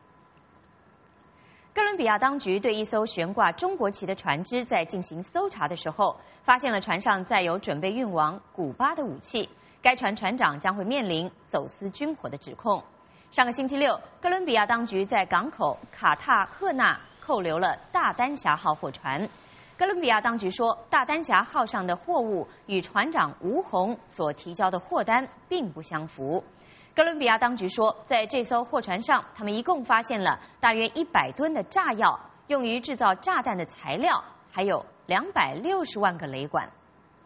哥伦比亚当局对一艘悬挂中国旗的船只在进行搜查的时候，发现了船上载有准备运往古巴的武器，该船船长将会面临走私军火的指控。上个星期六，哥伦比亚当局在港口卡塔赫纳扣留了大丹霞号货船。哥伦比亚当局说，大丹霞号上的货物与船长吴红所提交的货单并不相符。哥伦比亚当局说，在这艘货船上，他们一共发现了大约一百吨的炸药、用于制造炸弹的材料，还有两百六十万个雷管。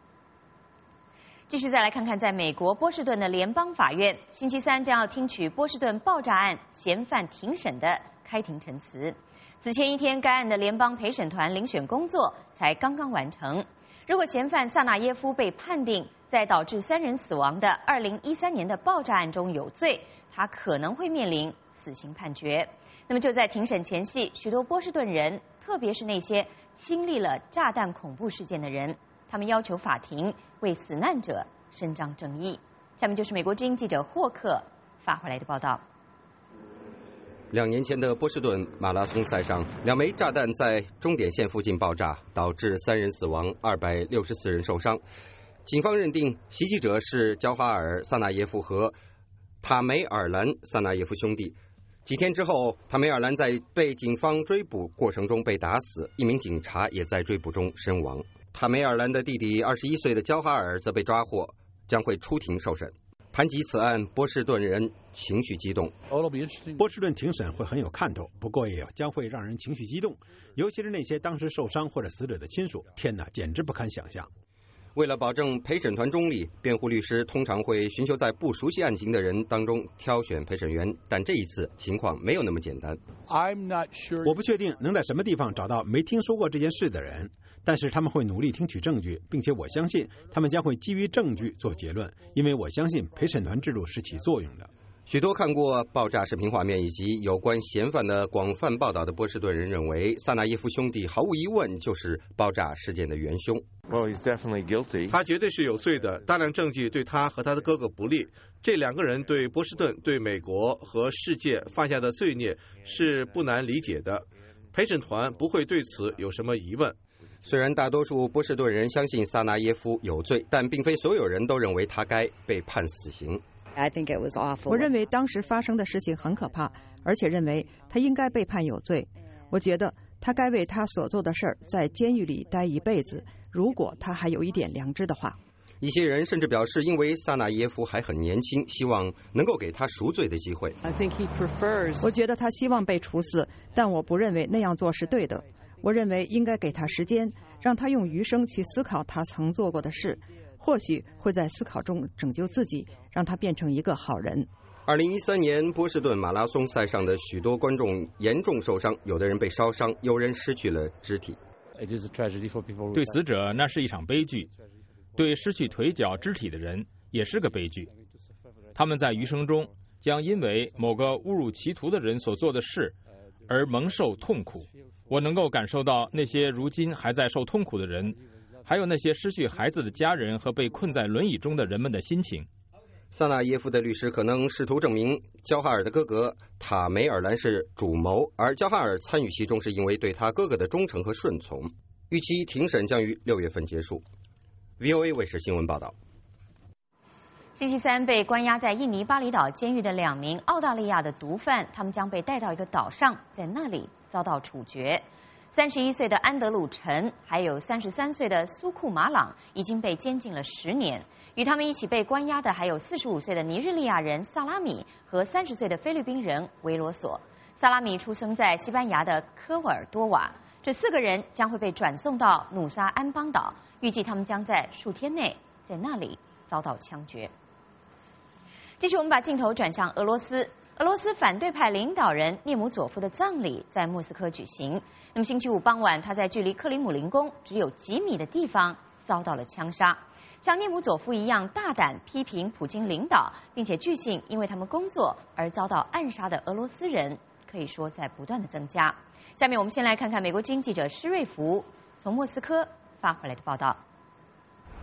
继续再来看看，在美国波士顿的联邦法院，星期三将要听取波士顿爆炸案嫌犯庭审的开庭陈词。此前一天，该案的联邦陪审团遴选工作才刚刚完成。如果嫌犯萨纳耶夫被判定在导致三人死亡的二零一三年的爆炸案中有罪，他可能会面临死刑判决。那么就在庭审前夕，许多波士顿人，特别是那些亲历了炸弹恐怖事件的人，他们要求法庭为死难者伸张正义。下面就是美国之音记者霍克发回来的报道。 两年前的波士顿马拉松赛上，两枚炸弹在终点线附近爆炸，导致三人死亡，二百六十四人受伤。警方认定袭击者是焦哈尔·萨纳耶夫和塔梅尔兰·萨纳耶夫兄弟。几天之后，塔梅尔兰在被警方追捕过程中被打死，一名警察也在追捕中身亡。塔梅尔兰的弟弟二十一岁的焦哈尔则被抓获，将会出庭受审。谈及此案，波士顿人情绪激动。 波士顿庭审会很有看头，不过也将会让人情绪激动，尤其是那些当时受伤或者死者的亲属。天哪，简直不堪想象！ 为了保证陪审团中立，辩护律师通常会寻求在不熟悉案情的人当中挑选陪审员，但这一次情况没有那么简单。 我不确定能在什么地方找到没听说过这件事的人，但是他们会努力听取证据，并且我相信他们将会基于证据做结论，因为我相信陪审团制度是起作用的。 许多看过爆炸视频画面以及有关嫌犯的广泛报道的波士顿人认为，萨纳耶夫兄弟毫无疑问就是爆炸事件的元凶。 Well, he's definitely guilty. 他绝对是有罪的，大量证据对他和他的哥哥不利。这两个人对波士顿、对美国和世界犯下的罪孽是不难理解的。陪审团不会对此有什么疑问。 虽然大多数波士顿人相信萨纳耶夫有罪，但并非所有人都认为他该被判死刑。 我认为当时发生的事情很可怕，而且认为他应该被判有罪。我觉得他该为他所做的事儿在监狱里待一辈子，如果他还有一点良知的话。 一些人甚至表示，因为萨纳耶夫还很年轻，希望能够给他赎罪的机会。 我觉得他希望被处死，但我不认为那样做是对的。我认为应该给他时间，让他用余生去思考他曾做过的事，或许会在思考中拯救自己，让他变成一个好人。 二零一三年波士顿马拉松赛上的许多观众严重受伤，有的人被烧伤，有人失去了肢体。 对死者，那是一场悲剧；对失去腿脚肢体的人，也是个悲剧。他们在余生中将因为某个误入歧途的人所做的事而蒙受痛苦。我能够感受到那些如今还在受痛苦的人，还有那些失去孩子的家人和被困在轮椅中的人们的心情。 萨纳耶夫的律师可能试图证明焦哈尔的哥哥塔梅尔兰是主谋，而焦哈尔参与其中是因为对他哥哥的忠诚和顺从。预期庭审将于六月份结束。V O A 卫视新闻报道。 星期三被关押在印尼巴厘岛监狱的两名澳大利亚的毒贩，他们将被带到一个岛上，在那里遭到处决。三十一岁的安德鲁陈，还有三十三岁的苏库马朗，已经被监禁了十年。与他们一起被关押的还有四十五岁的尼日利亚人萨拉米和三十岁的菲律宾人维罗索。萨拉米出生在西班牙的科沃尔多瓦。这四个人将会被转送到努萨安邦岛，预计他们将在数天内在那里遭到枪决。继续，我们把镜头转向俄罗斯。俄罗斯反对派领导人涅姆佐夫的葬礼在莫斯科举行。那么星期五傍晚，他在距离克里姆林宫只有几米的地方遭到了枪杀。像涅姆佐夫一样大胆批评普京领导，并且据信因为他们工作而遭到暗杀的俄罗斯人，可以说在不断的增加。下面我们先来看看美国之音记者施瑞福从莫斯科发回来的报道。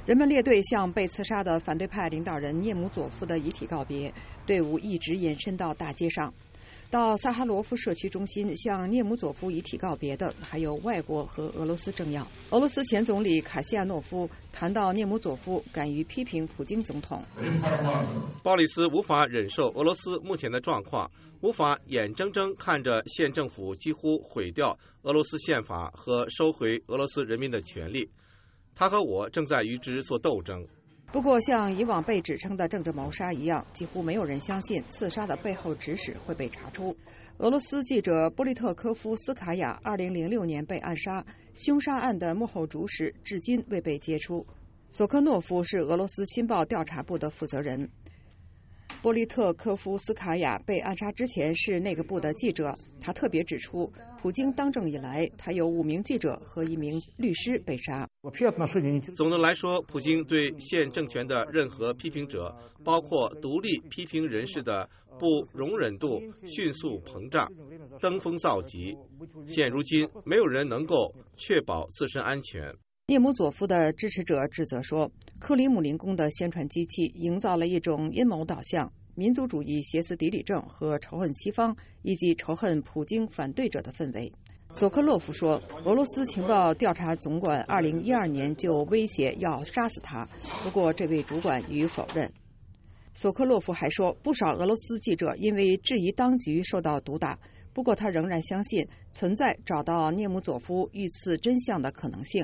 人们列队向被刺杀的反对派领导人涅姆佐夫的遗体告别，队伍一直延伸到大街上。到萨哈罗夫社区中心向涅姆佐夫遗体告别的还有外国和俄罗斯政要。俄罗斯前总理卡西亚诺夫谈到涅姆佐夫敢于批评普京总统。 鲍里斯无法忍受俄罗斯目前的状况，无法眼睁睁看着县政府几乎毁掉俄罗斯宪法和收回俄罗斯人民的权利。他和我正在与之做斗争。 不过，像以往被指称的政治谋杀一样，几乎没有人相信刺杀的背后指使会被查出。俄罗斯记者波利特科夫斯卡娅二零零六年被暗杀，凶杀案的幕后主使至今未被揭出。索科诺夫是俄罗斯情报调查部的负责人。波利特科夫斯卡娅被暗杀之前是那个部的记者，他特别指出，普京当政以来，他有五名记者和一名律师被杀。 总的来说，普京对现政权的任何批评者，包括独立批评人士的不容忍度迅速膨胀，登峰造极。现如今，没有人能够确保自身安全。 涅姆佐夫的支持者指责说，克里姆林宫的宣传机器营造了一种阴谋导向、民族主义歇斯底里症和仇恨西方以及仇恨普京反对者的氛围。索科洛夫说，俄罗斯情报调查总管二零一二年就威胁要杀死他，不过这位主管予以否认。索科洛夫还说，不少俄罗斯记者因为质疑当局受到毒打，不过他仍然相信存在找到涅姆佐夫遇刺真相的可能性。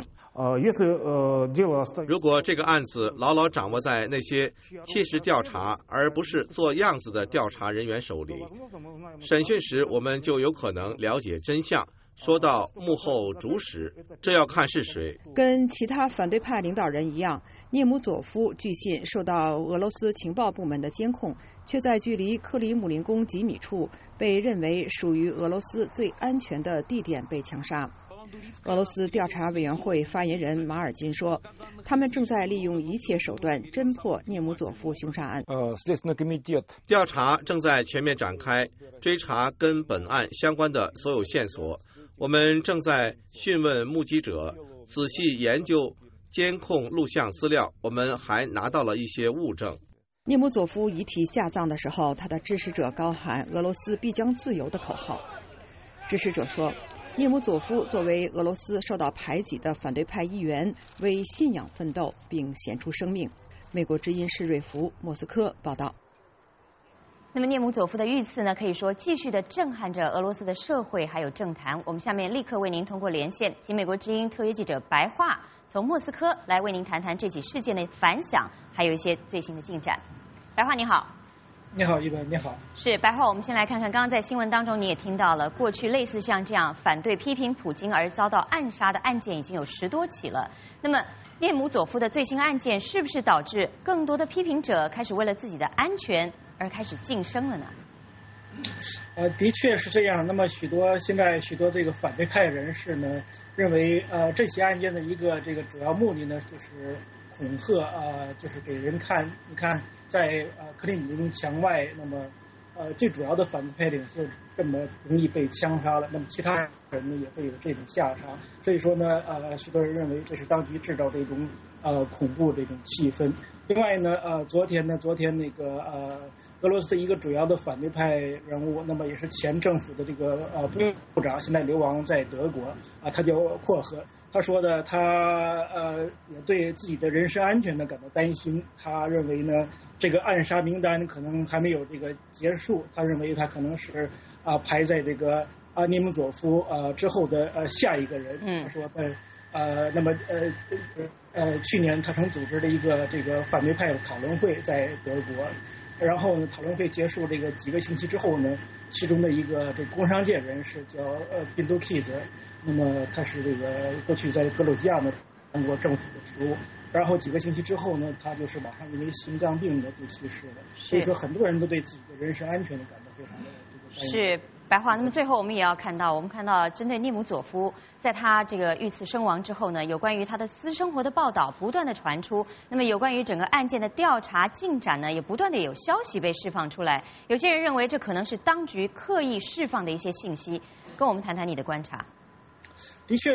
如果这个案子牢牢掌握在那些切实调查而不是做样子的调查人员手里，审讯时我们就有可能了解真相。说到幕后主使，这要看是谁。 跟其他反对派领导人一样，涅姆佐夫据信受到俄罗斯情报部门的监控，却在距离克里姆林宫几米处被认为属于俄罗斯最安全的地点被枪杀。俄罗斯调查委员会发言人马尔金说，他们正在利用一切手段侦破涅姆佐夫凶杀案。 调查正在全面展开，追查跟本案相关的所有线索。我们正在讯问目击者，仔细研究监控录像资料。我们还拿到了一些物证。 涅姆佐夫遗体下葬的时候，他的支持者高喊俄罗斯必将自由的口号。支持者说，涅姆佐夫作为俄罗斯受到排挤的反对派议员，为信仰奋斗并献出生命。美国之音施瑞福，莫斯科报道。 那么涅姆佐夫的遇刺呢，可以说继续的震撼着俄罗斯的社会还有政坛。我们下面立刻为您通过连线，请美国之音特约记者白桦从莫斯科来为您谈谈这起事件的反响，还有一些最新的进展。白桦你好。 你好，一文，你好。 是白桦，我们先来看看，刚刚在新闻当中你也听到了，过去类似像这样反对批评普京而遭到暗杀的案件已经有十多起了。那么涅姆佐夫的最新案件是不是导致更多的批评者开始为了自己的安全而开始晋升了呢？ 呃，的确是这样。那么许多现在许多这个反对派人士呢，认为呃这起案件的一个这个主要目的呢，就是恐吓呃，就是给人看，你看在呃克里姆林宫墙外，那么呃最主要的反对派领袖这么容易被枪杀了，那么其他人呢也会有这种下场。所以说呢，呃，许多人认为这是当局制造这种呃恐怖这种气氛。另外呢，呃，昨天呢，昨天那个呃。俄罗斯的一个主要的反对派人物，那么也是前政府的这个呃部长，现在流亡在德国啊，他叫阔赫。他说的，他呃也对自己的人身安全呢感到担心。他认为呢，这个暗杀名单可能还没有这个结束。他认为他可能是啊、呃、排在这个啊涅姆佐夫呃之后的呃下一个人。嗯，他说呃呃那么呃呃去年他曾组织了一个这个反对派的讨论会在德国。然后呢，讨论会结束这个几个星期之后呢，其中的一个这个工商界人士叫呃宾多 Kids， 那么他是这个过去在格鲁吉亚呢当过政府的职务，然后几个星期之后呢，他就是马上因为心脏病呢就去世了。所以说，很多人都对自己的人身安全感到非常的这个担忧。 是。白桦，那么最后我们也要看到，我们看到针对涅姆佐夫在他这个遇刺身亡之后呢，有关于他的私生活的报道不断的传出。那么有关于整个案件的调查进展呢，也不断的有消息被释放出来。有些人认为这可能是当局刻意释放的一些信息，跟我们谈谈你的观察。 的确是，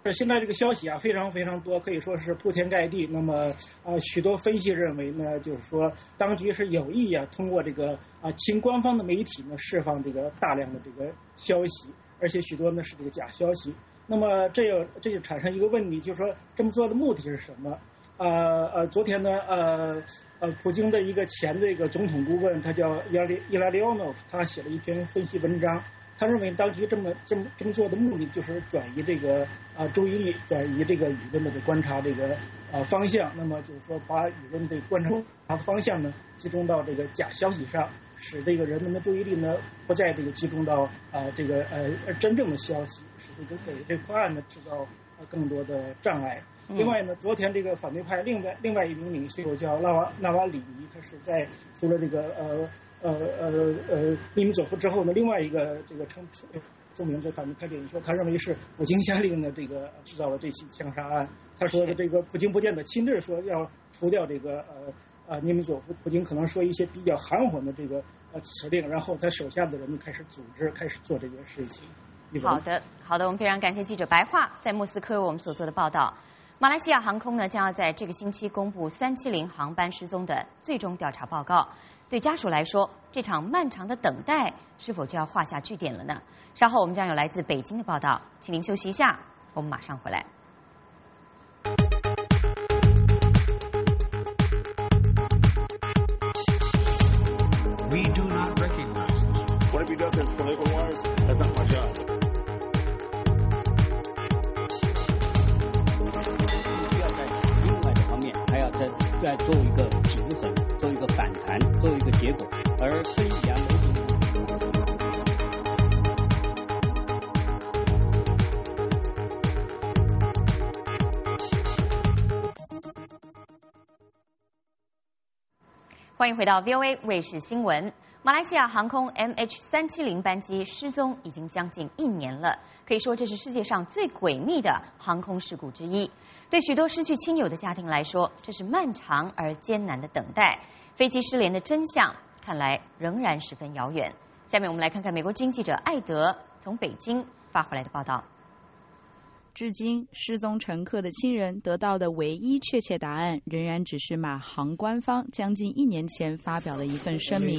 现在这个消息啊非常非常多，可以说是铺天盖地。那么呃，许多分析认为呢，就是说当局是有意啊，通过这个啊亲官方的媒体呢释放这个大量的这个消息，而且许多呢是这个假消息。那么这有这就产生一个问题，就是说这么做的目的是什么？呃呃，昨天呢呃呃，普京的一个前这个总统顾问，他叫伊拉伊拉利奥诺夫，他写了一篇分析文章。他认为当局这么这么这么做的目的就是转移这个啊、呃、注意力，转移这个舆论的这观察这个呃方向。那么就是说把舆论的观察的方向呢集中到这个假消息上，使这个人们的注意力呢不再这个集中到啊、呃、这个呃真正的消息，使这个给这个破案呢制造呃更多的障碍。另外呢，昨天这个反对派另外另外一名领袖叫纳瓦纳瓦里尼，他是在除了这个呃。呃呃呃，利米佐夫之后呢，另外一个这个称著名的反对派领袖，他认为是普京下令的这个制造了这起枪杀案。他说的这个普京不见得亲自说要除掉这个呃呃利米佐夫，普京可能说一些比较含混的这个呃指令，然后他手下的人开始组织开始做这件事情。 好的，好的，我们非常感谢记者白桦在莫斯科为我们所做的报道。马来西亚航空呢将要在这个星期公布三七零航班失踪的最终调查报告。对家属来说，这场漫长的等待是否就要画下句点了呢？稍后我们将有来自北京的报道，请您休息一下，我们马上回来。 We do not recognize what if he does it political wise? That's not my job. 另外的方面，还要再再做一个平衡，做一个反弹，做一个结果，而非扬楼顶。 欢迎回到 V O A 卫视新闻。马来西亚航空 M H 三七零班机失踪已经将近一年了，可以说这是世界上最诡秘的航空事故之一。对许多失去亲友的家庭来说，这是漫长而艰难的等待。飞机失联的真相看来仍然十分遥远。下面我们来看看美国之音记者艾德从北京发回来的报道。 至今，失踪乘客的亲人得到的唯一确切答案，仍然只是马航官方将近一年前发表的一份声明。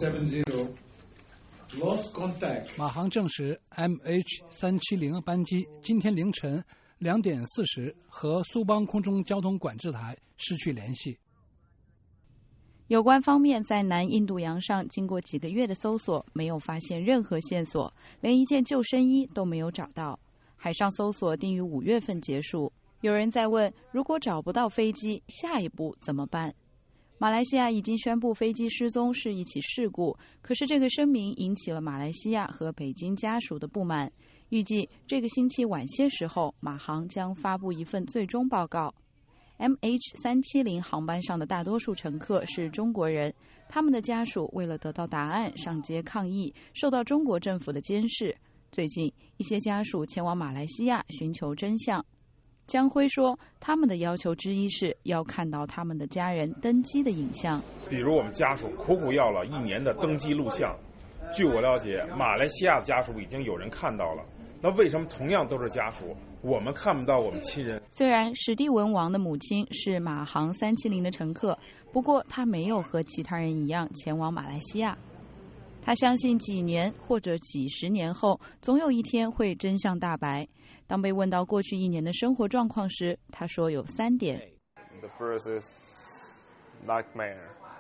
马航证实 M H 三七零班机今天凌晨两点四十和苏邦空中交通管制台失去联系。 有关方面在南印度洋上经过几个月的搜索，没有发现任何线索，连一件救生衣都没有找到。海上搜索定于五月份结束。有人在问，如果找不到飞机，下一步怎么办？马来西亚已经宣布飞机失踪是一起事故，可是这个声明引起了马来西亚和北京家属的不满。预计这个星期晚些时候，马航将发布一份最终报告。M H 三七零航班上的大多数乘客是中国人，他们的家属为了得到答案上街抗议，受到中国政府的监视。最近，一些家属前往马来西亚寻求真相。江辉说，他们的要求之一是要看到他们的家人登机的影像。 比如我们家属苦苦要了一年的登机录像，据我了解，马来西亚的家属已经有人看到了。那为什么同样都是家属，我们看不到我们亲人？ 虽然史蒂文王的母亲是马航三七零的乘客，不过他没有和其他人一样前往马来西亚。他相信几年或者几十年后，总有一天会真相大白。当被问到过去一年的生活状况时，他说有三点。 The first is nightmare.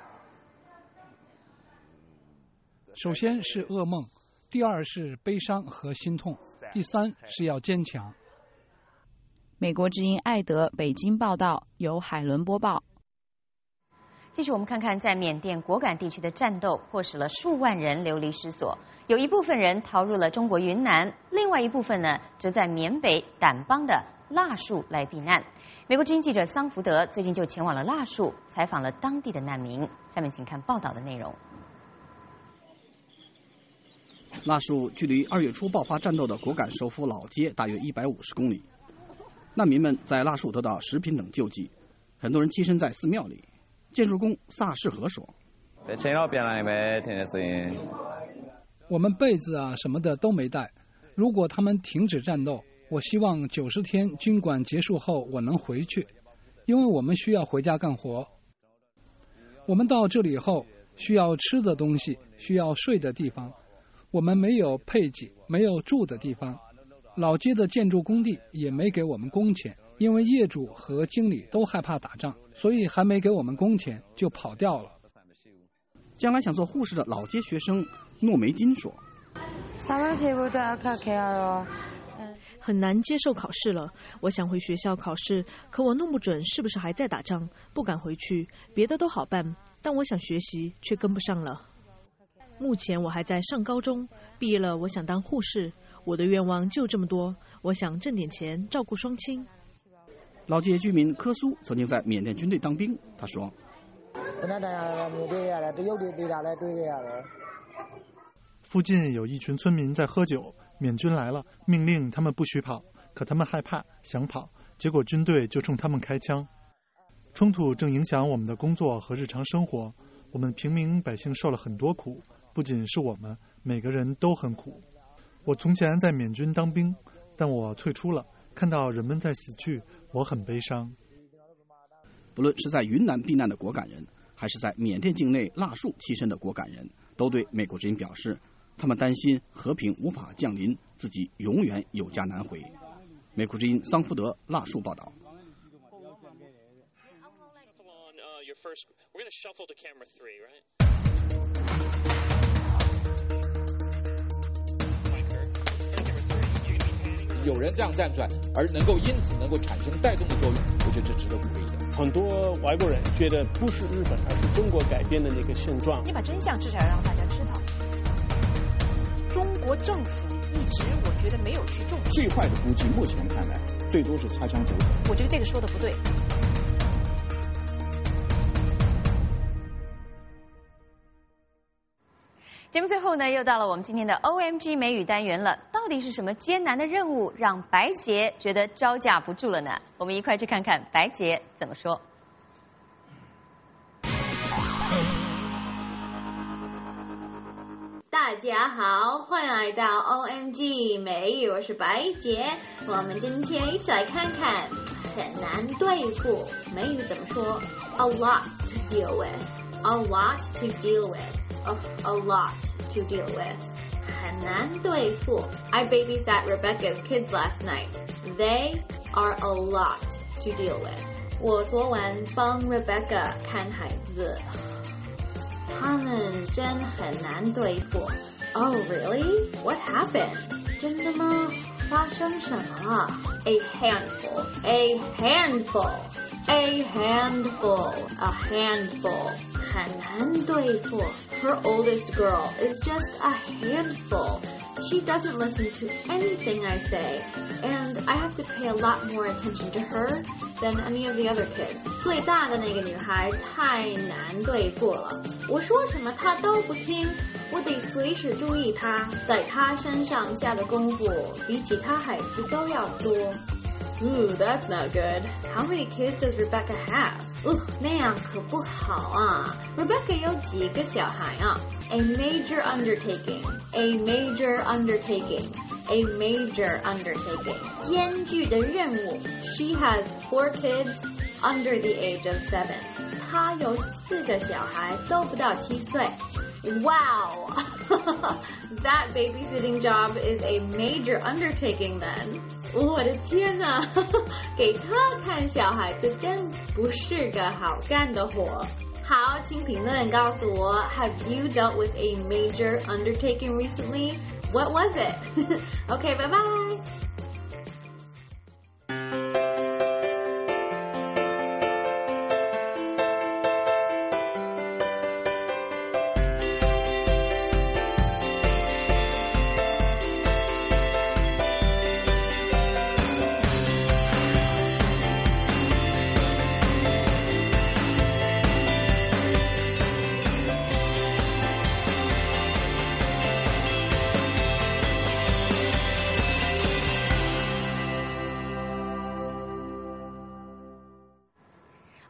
首先是噩梦，第二是悲伤和心痛，第三是要坚强。 美国之音艾德北京报道，由海伦播报。 继续我们看看，在缅甸果敢地区的战斗迫使了数万人流离失所，有一部分人逃入了中国云南，另外一部分呢，则在缅北掸邦的腊戍来避难。美国之音记者桑福德最近就前往了腊戍，采访了当地的难民。下面请看报道的内容。 腊戍距离二月初爆发战斗的果敢首府老街大约一百五十公里，难民们在腊戍得到食品等救济，很多人栖身在寺庙里。建筑工萨世和说：“ 我们被子啊什么的都没带，如果他们停止战斗，我我希望九十天军管结束后我能回去，因为我们需要回家干活。我们到这里后需要吃的东西，需要睡的地方，我们没有配给，没有住的地方。老街的建筑工地也没给我们工钱，因为业主和经理都害怕打仗，所以还没给我们工钱就跑掉了。 将来想做护士的老街学生诺梅金说， 很难接受考试了，我想回学校考试，可我弄不准是不是还在打仗，不敢回去。别的都好办，但我想学习却跟不上了。目前我还在上高中，毕业了我想当护士，我的愿望就这么多，我想挣点钱照顾双亲。 老街居民柯苏曾经在缅甸军队当兵，他说， 附近有一群村民在喝酒，缅军来了，命令他们不许跑，可他们害怕，想跑，结果军队就冲他们开枪。冲突正影响我们的工作和日常生活，我们平民百姓受了很多苦，不仅是我们，每个人都很苦。我从前在缅军当兵，但我退出了，看到人们在死去，我很悲伤。 不论是在云南避难的果敢人，还是在缅甸境内腊戍栖身的果敢人，都对美国之音表示，他们担心和平无法降临，自己永远有家难回。美国之音桑福德腊戍报道。 有人这样站出来，而能够因此能够产生带动的作用，我觉得这值得鼓励的。 很多外国人觉得不是日本，而是中国改变的那个现状。 你把真相至少要让大家知道。中国政府一直我觉得没有去重视。 最坏的估计，目前看来，最多是擦枪走火。 我觉得这个说的不对。 节目最后呢，又到了我们今天的 O M G 美语单元了。到底是什么艰难的任务让白洁觉得招架不住了呢？我们一块去看看白洁怎么说。 大家好，欢迎来到 O M G 美语，我是白洁。我们今天一起来看看很难对付美语怎么说 ？A lot to deal with, a lot to deal with, of a lot to deal with. 很难对付。I babysat Rebecca's kids last night. They are a lot to deal with. 我昨晚帮 Rebecca 看孩子，他们真很难对付。Oh, really? What happened? 真的吗？发生什么了 ？A handful, a handful, a handful, a handful. 很难对付。Her oldest girl is just a handful. She doesn't listen to anything I say, and I have to pay a lot more attention to her than any of the other kids. 最大的那个女孩太难对付了，我说什么她都不听，我得随时注意她，在她身上下的功夫比其他孩子都要多。Ooh, that's not good. How many kids does Rebecca have? 哦，那样可不好啊。Rebecca 有几个小孩啊 ？A major undertaking. A major undertaking. A major undertaking. 艰巨的任务。She has four kids under the age of seven. 她有四个小孩，都不到七岁。Wow! That babysitting job is a major undertaking then. 我的天哪，给他看小孩子真不是个好干的活。好，请评论告诉我 ，Have you dealt with a major undertaking recently? What was it? Okay, bye bye.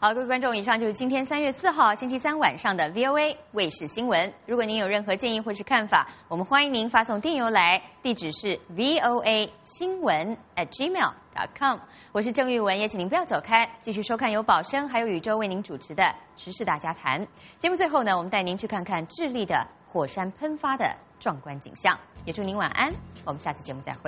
好，各位观众，以上就是今天三月四号星期三晚上的 V O A 卫视新闻。如果您有任何建议或是看法，我们欢迎您发送电邮来，地址是 V O A 新闻 at gmail dot com。我是郑玉文，也请您不要走开，继续收看由宝生还有宇宙为您主持的《时事大家谈》节目。最后呢，我们带您去看看智利的火山喷发的壮观景象。也祝您晚安，我们下次节目再会。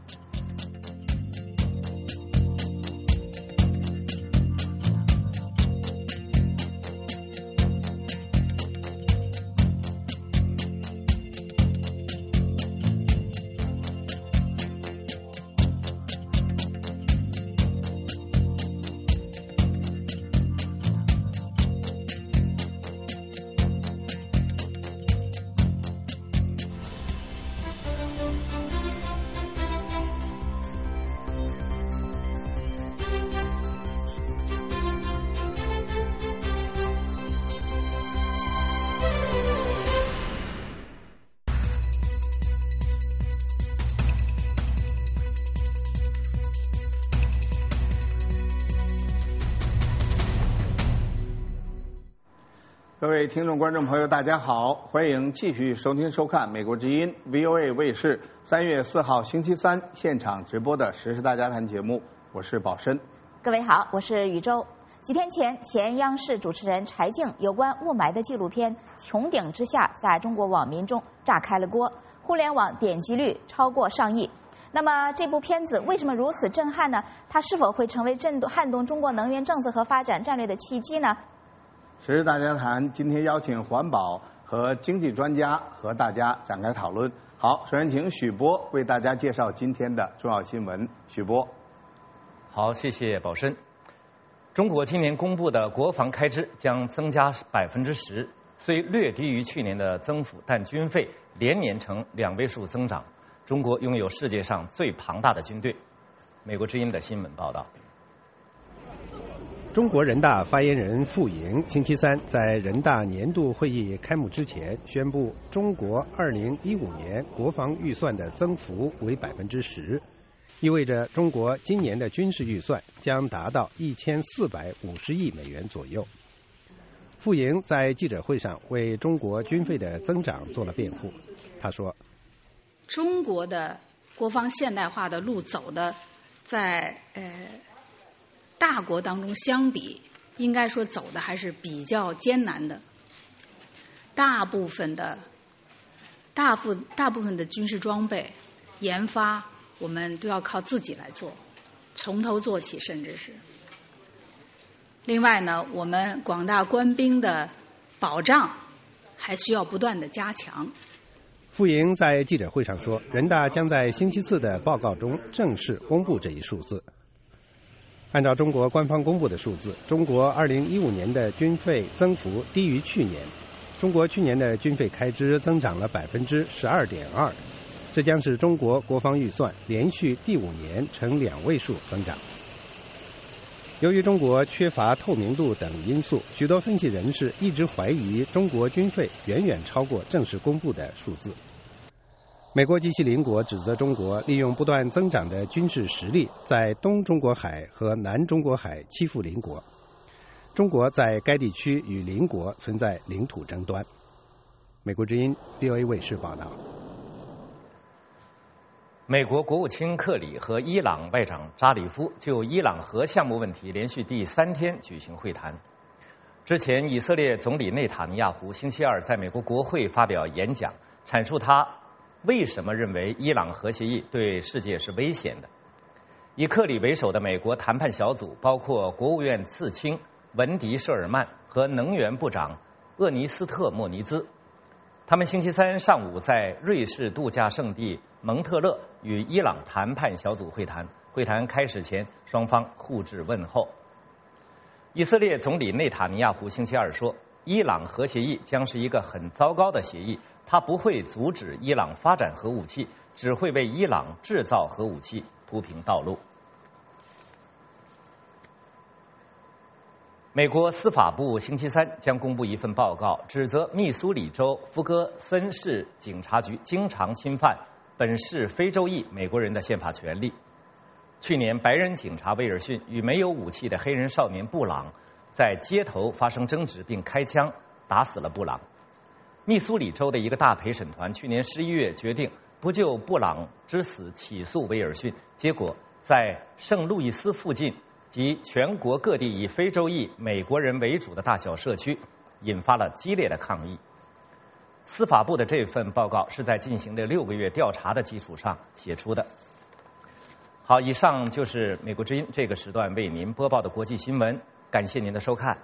各位听众、观众朋友，大家好，欢迎继续收听、收看美国之音 V O A 卫视三月四号星期三现场直播的《时事大家谈》节目，我是宝申。 各位好，我是宇宙。几天前，前央视主持人柴静有关雾霾的纪录片《穹顶之下》在中国网民中炸开了锅，互联网点击率超过上亿。那么这部片子为什么如此震撼呢？它是否会成为震动撼动中国能源政策和发展战略的契机呢？ 时事大家谈今天邀请环保和经济专家和大家展开讨论。好，首先请许波为大家介绍今天的重要新闻。许波， 好，谢谢宝申。中国今年公布的国防开支将增加百分之十，虽略低于去年的增幅，但军费连年呈两位数增长。中国拥有世界上最庞大的军队。美国之音的新闻报道。 中国人大发言人傅莹星期三在人大年度会议开幕之前宣布，中国二零一五年国防预算的增幅为百分之十，意味着中国今年的军事预算将达到一千四百五十亿美元左右。傅莹在记者会上为中国军费的增长做了辩护。他说：“ 中国的国防现代化的路走的，在呃。”大国当中相比，应该说走的还是比较艰难的。大部分的、大部大部分的军事装备研发，我们都要靠自己来做，从头做起，甚至是。另外呢，我们广大官兵的保障还需要不断的加强。 傅莹在记者会上说，人大将在星期四的报告中正式公布这一数字。按照中国官方公布的数字，中国二零一五年的军费增幅低于去年。中国去年的军费开支增长了百分之十二点二，这将是中国国防预算连续第五年呈两位数增长。由于中国缺乏透明度等因素，许多分析人士一直怀疑中国军费远远超过正式公布的数字。美国及其邻国指责中国利用不断增长的军事实力，在东中国海和南中国海欺负邻国。中国在该地区与邻国存在领土争端。美国之音 V O A 卫视报道。 美国国务卿克里和伊朗外长扎里夫就伊朗核项目问题连续第三天举行会谈。之前，以色列总理内塔尼亚胡星期二在美国国会发表演讲，阐述他为什么认为伊朗核协议对世界是危险的。以克里为首的美国谈判小组包括国务院次卿文迪·舍尔曼和能源部长厄尼斯特·莫尼兹。他们星期三上午在瑞士度假胜地蒙特勒与伊朗谈判小组会谈。会谈开始前，双方互致问候。以色列总理内塔尼亚胡星期二说，伊朗核协议将是一个很糟糕的协议，它不会阻止伊朗发展核武器，只会为伊朗制造核武器铺平道路。美国司法部星期三将公布一份报告，指责密苏里州弗格森市警察局经常侵犯本市非洲裔美国人的宪法权利。去年，白人警察威尔逊与没有武器的黑人少年布朗在街头发生争执并开枪打死了布朗。密苏里州的一个大陪审团去年十一月决定不就布朗之死起诉威尔逊，结果在圣路易斯附近及全国各地以非洲裔美国人为主的大小社区引发了激烈的抗议。司法部的这份报告是在进行了六个月调查的基础上写出的。好，以上就是美国之音这个时段为您播报的国际新闻，感谢您的收看。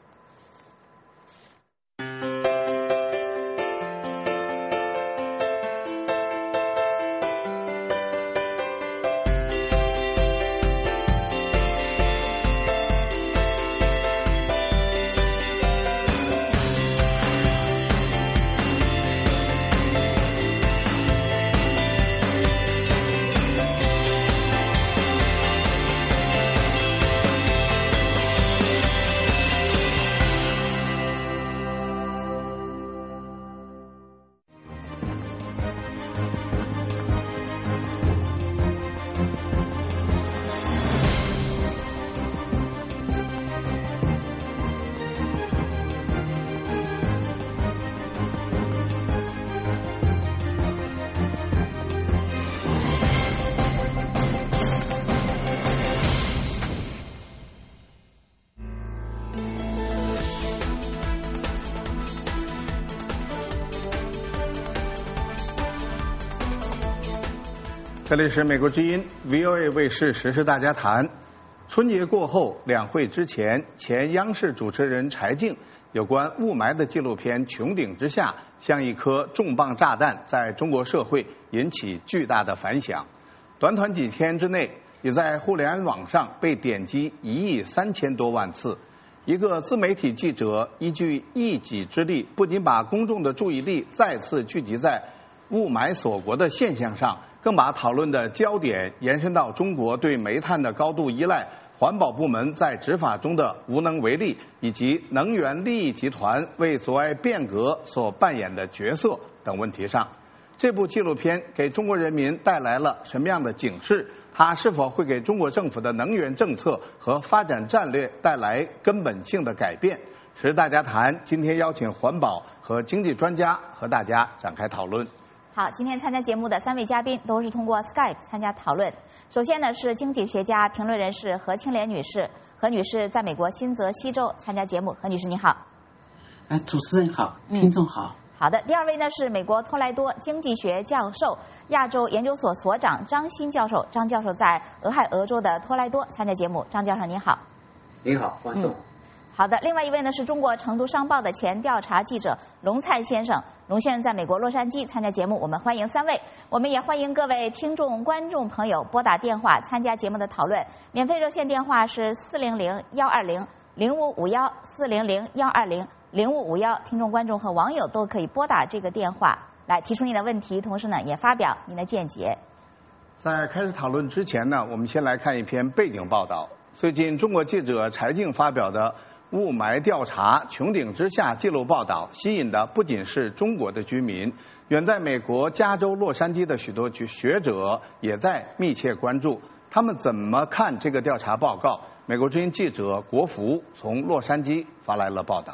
这里是美国之音 V O A 卫视时事大家谈。春节过后，两会之前，前央视主持人柴静有关雾霾的纪录片《穹顶之下》像一颗重磅炸弹，在中国社会引起巨大的反响。短短几天之内，也在互联网上被点击一亿三千多万次。一个自媒体记者依据一己之力，不仅把公众的注意力再次聚集在雾霾锁国的现象上，更把讨论的焦点延伸到中国对煤炭的高度依赖、环保部门在执法中的无能为力，以及能源利益集团为阻碍变革所扮演的角色等问题上。这部纪录片给中国人民带来了什么样的警示？它是否会给中国政府的能源政策和发展战略带来根本性的改变？时事大家谈今天邀请环保和经济专家和大家展开讨论。 好，今天参加节目的三位嘉宾都是通过 Skype 参加讨论。首先呢是经济学家、评论人士何清莲女士。何女士在美国新泽西州参加节目。何女士你好。 啊，主持人好，听众好。 嗯、好的，第二位呢是美国托莱多经济学教授、亚洲研究所所长张欣教授。张教授在俄亥俄州的托莱多参加节目。张教授你好。 你好，观众。嗯好的，另外一位呢是中国成都商报的前调查记者龙蔡先生。龙先生在美国洛杉矶参加节目，我们欢迎三位。我们也欢迎各位听众、观众朋友拨打电话参加节目的讨论。免费热线电话是四零零幺二零零五五幺四零零幺二零零五五幺，听众、观众和网友都可以拨打这个电话来提出您的问题，同时呢也发表您的见解。 在开始讨论之前呢，我们先来看一篇背景报道。最近，中国记者柴静发表的雾霾调查穹顶之下纪录报道吸引的不仅是中国的居民，远在美国加州洛杉矶的许多学者也在密切关注。他们怎么看这个调查报告？美国之音记者国福从洛杉矶发来了报道。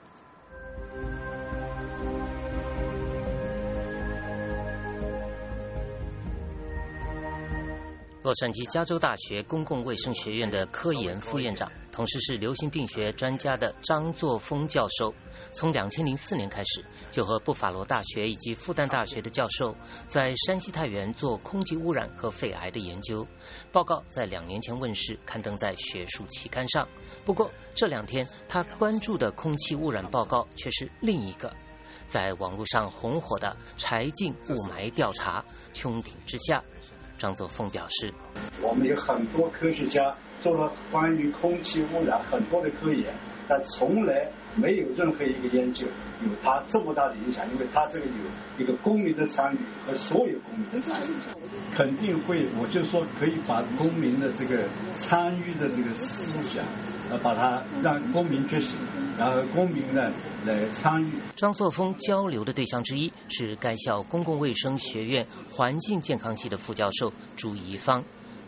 洛杉矶加州大学公共卫生学院的科研副院长，同时是流行病学专家的张作峰教授，从两千零四年开始就和布法罗大学以及复旦大学的教授在山西太原做空气污染和肺癌的研究。报告在两年前问世，刊登在学术期刊上。不过这两天他关注的空气污染报告却是另一个，在网络上红火的柴静雾霾调查穹顶之下。张作峰表示， 我们有很多科学家做了关于空气污染很多的科研，但从来没有任何一个研究有它这么大的影响，因为它这个有一个公民的参与和所有公民的参与，肯定会，我就说可以把公民的这个参与的这个思想，呃，把它让公民觉醒，然后公民呢来参与。 张作峰交流的对象之一是该校公共卫生学院环境健康系的副教授朱怡芳。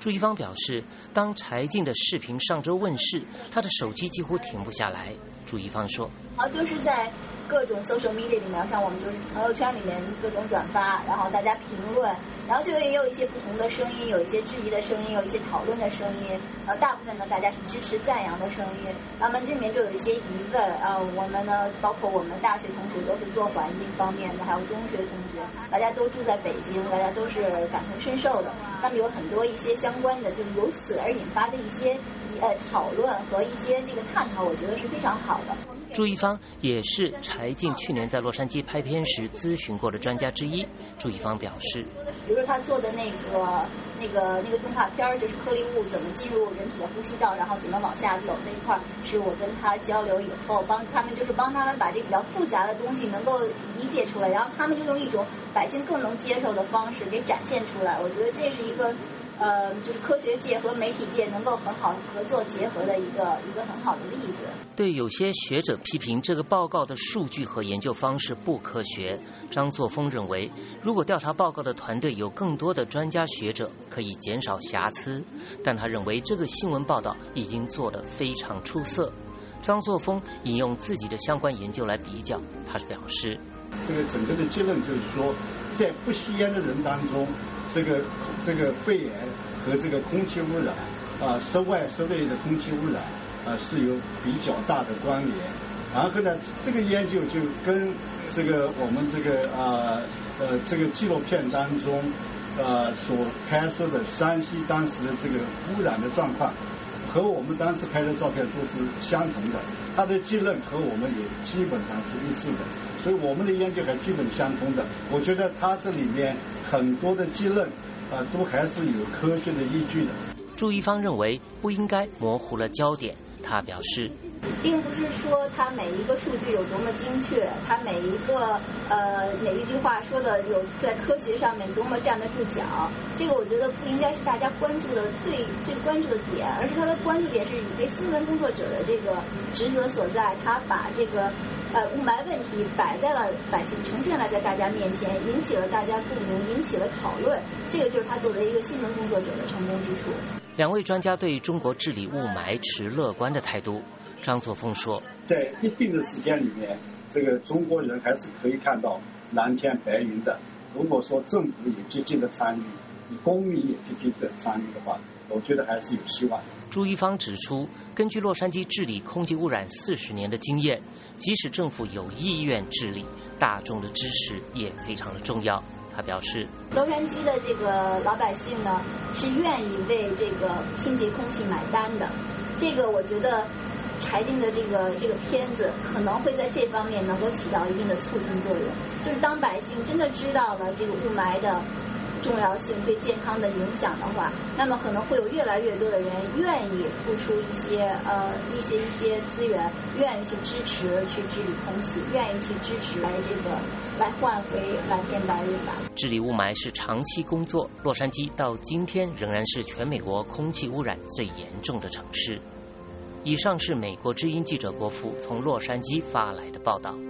朱一方表示，当柴静的视频上周问世，他的手机几乎停不下来。朱一方说：“ 然后就是在各种 social media 里面，像我们就是朋友圈里面各种转发，然后大家评论，然后就也有一些不同的声音，有一些质疑的声音，有一些讨论的声音。呃，大部分呢大家是支持赞扬的声音。那么这里面就有一些疑问啊、呃，我们呢包括我们大学同学都是做环境方面的，还有中学同学，大家都住在北京，大家都是感同身受的。那么有很多一些相关的，就是由此而引发的一些呃讨论和一些这个探讨，我觉得是非常好的。” 朱一方也是柴静去年在洛杉矶拍片时咨询过的专家之一。朱一方表示， 比如说他做的那个那个那个动画片，就是颗粒物怎么进入人体的呼吸道，然后怎么往下走那一块，是我跟他交流以后，帮他们就是帮他们把这个比较复杂的东西能够理解出来，然后他们就用一种百姓更能接受的方式给展现出来。我觉得这是一个。呃，就是科学界和媒体界能够很好合作结合的一个一个很好的例子。 对有些学者批评这个报告的数据和研究方式不科学，张作峰认为，如果调查报告的团队有更多的专家学者，可以减少瑕疵。但他认为这个新闻报道已经做得非常出色。张作峰引用自己的相关研究来比较，他是表示， 这个整个的结论就是说，在不吸烟的人当中，这个这个肺炎和这个空气污染啊，室外室内的空气污染啊是有比较大的关联。然后呢，这个研究就跟这个我们这个啊 呃, 呃这个纪录片当中呃所拍摄的山西当时的这个污染的状况，和我们当时拍的照片都是相同的，它的结论和我们也基本上是一致的。所以我们的研究还基本相通的，我觉得它这里面很多的结论啊、呃，都还是有科学的依据的。 朱一方认为不应该模糊了焦点，他表示， 并不是说它每一个数据有多么精确，它每一个呃每一句话说的有在科学上面多么站得住脚，这个我觉得不应该是大家关注的最最关注的点，而是它的关注点是一个新闻工作者的这个职责所在，他把这个呃雾霾问题摆在了百姓，呈现了在大家面前，引起了大家共鸣，引起了讨论，这个就是他作为一个新闻工作者的成功之处。 两位专家对中国治理雾霾持乐观的态度。张作峰说， 在一定的时间里面，这个中国人还是可以看到蓝天白云的。如果说政府也积极的参与，公民也积极的参与的话，我觉得还是有希望。 朱一方指出，根据洛杉矶治理空气污染四十年的经验，即使政府有意愿治理，大众的支持也非常的重要。他表示， 洛杉矶的这个老百姓呢，是愿意为这个清洁空气买单的。这个我觉得柴静的这个这个片子可能会在这方面能够起到一定的促进作用。就是当百姓真的知道了这个雾霾的重要性对健康的影响的话，那么可能会有越来越多的人愿意付出一些呃一些一些资源，愿意去支持去治理空气，愿意去支持来这个来换回蓝天白云吧。 治理雾霾是长期工作，洛杉矶到今天仍然是全美国空气污染最严重的城市。以上是美国之音记者国富从洛杉矶发来的报道。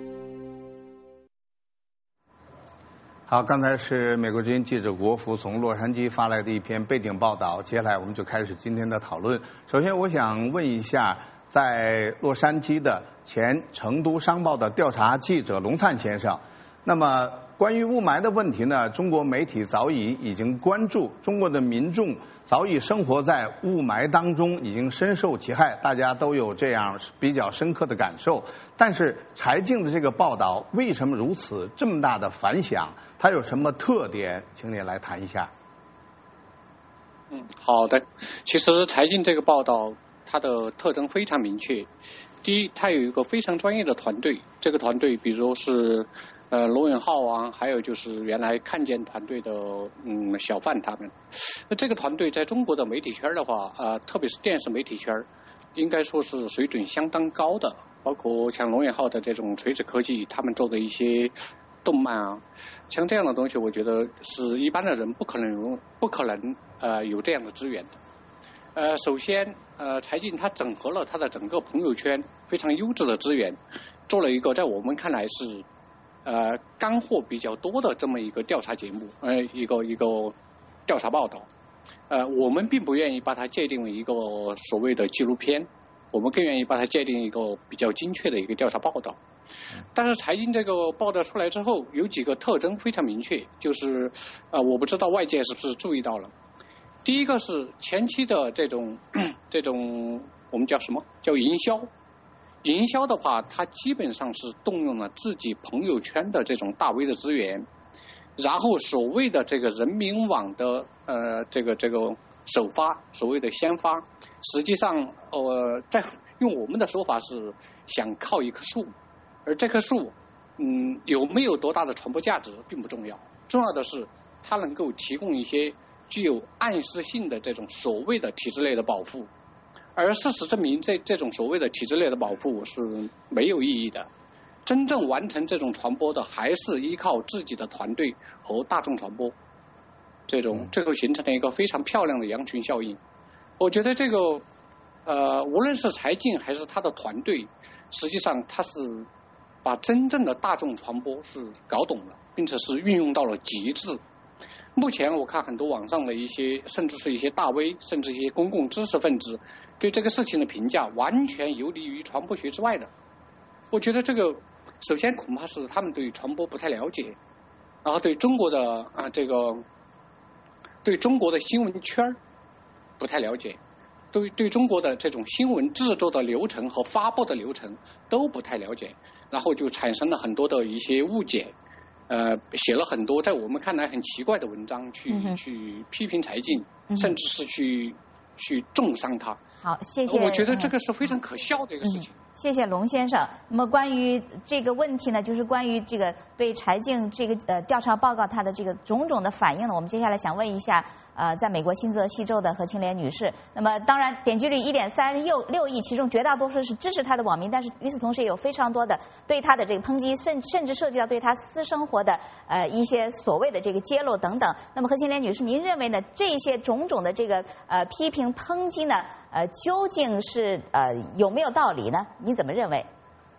好，刚才是美国之音记者国福从洛杉矶发来的一篇背景报道。接下来我们就开始今天的讨论。首先，我想问一下，在洛杉矶的前成都商报的调查记者龙灿先生，那么关于雾霾的问题呢，中国媒体早已已经关注，中国的民众早已生活在雾霾当中，已经深受其害，大家都有这样比较深刻的感受。但是柴静的这个报道为什么如此这么大的反响？它有什么特点？请你来谈一下。 嗯，好的。其实柴静这个报道，它的特征非常明确。第一，它有一个非常专业的团队，这个团队比如是呃罗永浩啊，还有就是原来看见团队的嗯小范他们。那这个团队在中国的媒体圈的话，呃，特别是电视媒体圈，应该说是水准相当高的。包括像罗永浩的这种垂直科技，他们做的一些动漫啊，像这样的东西，我觉得是一般的人不可能有不可能呃有这样的资源的。呃，首先呃柴静他整合了他的整个朋友圈非常优质的资源，做了一个在我们看来是呃干货比较多的这么一个调查节目，呃一个一个调查报道。 呃，我们并不愿意把它界定为一个所谓的纪录片，我们更愿意把它界定一个比较精确的一个调查报道。但是财经这个报道出来之后，有几个特征非常明确，就是呃，我不知道外界是不是注意到了。第一个是前期的这种这种我们叫什么叫营销，营销的话，它基本上是动用了自己朋友圈的这种大 V 的资源。然后所谓的这个人民网的呃这个这个首发，所谓的先发，实际上呃在用我们的说法是想靠一棵树，而这棵树嗯有没有多大的传播价值并不重要，重要的是它能够提供一些具有暗示性的这种所谓的体制内的保护，而事实证明这这种所谓的体制内的保护是没有意义的。真正完成这种传播的，还是依靠自己的团队和大众传播，这种最后形成了一个非常漂亮的羊群效应。我觉得这个，呃，无论是柴静还是他的团队，实际上他是把真正的大众传播是搞懂了，并且是运用到了极致。目前我看很多网上的一些，甚至是一些大 V， 甚至一些公共知识分子对这个事情的评价，完全游离于传播学之外的。我觉得这个。首先恐怕是他们对传播不太了解，然后对中国的啊这个对中国的新闻圈不太了解，对对中国的这种新闻制作的流程和发布的流程都不太了解，然后就产生了很多的一些误解，呃写了很多在我们看来很奇怪的文章去、嗯、去批评柴静、嗯，甚至是去去重伤他。 好，谢谢。 我觉得这个是非常可笑的一个事情。 嗯、谢谢龙先生。那么关于这个问题呢，就是关于这个对柴静这个呃调查报告它的这个种种的反应呢，我们接下来想问一下呃，在美国新泽西州的何庆莲女士。那么当然点击率一点三六六亿，其中绝大多数是支持她的网民，但是与此同时也有非常多的对她的这个抨击，甚甚至涉及到对她私生活的呃一些所谓的这个揭露等等。那么何庆莲女士，您认为呢？这些种种的这个呃批评抨击呢？呃，究竟是呃有没有道理呢？你怎么认为？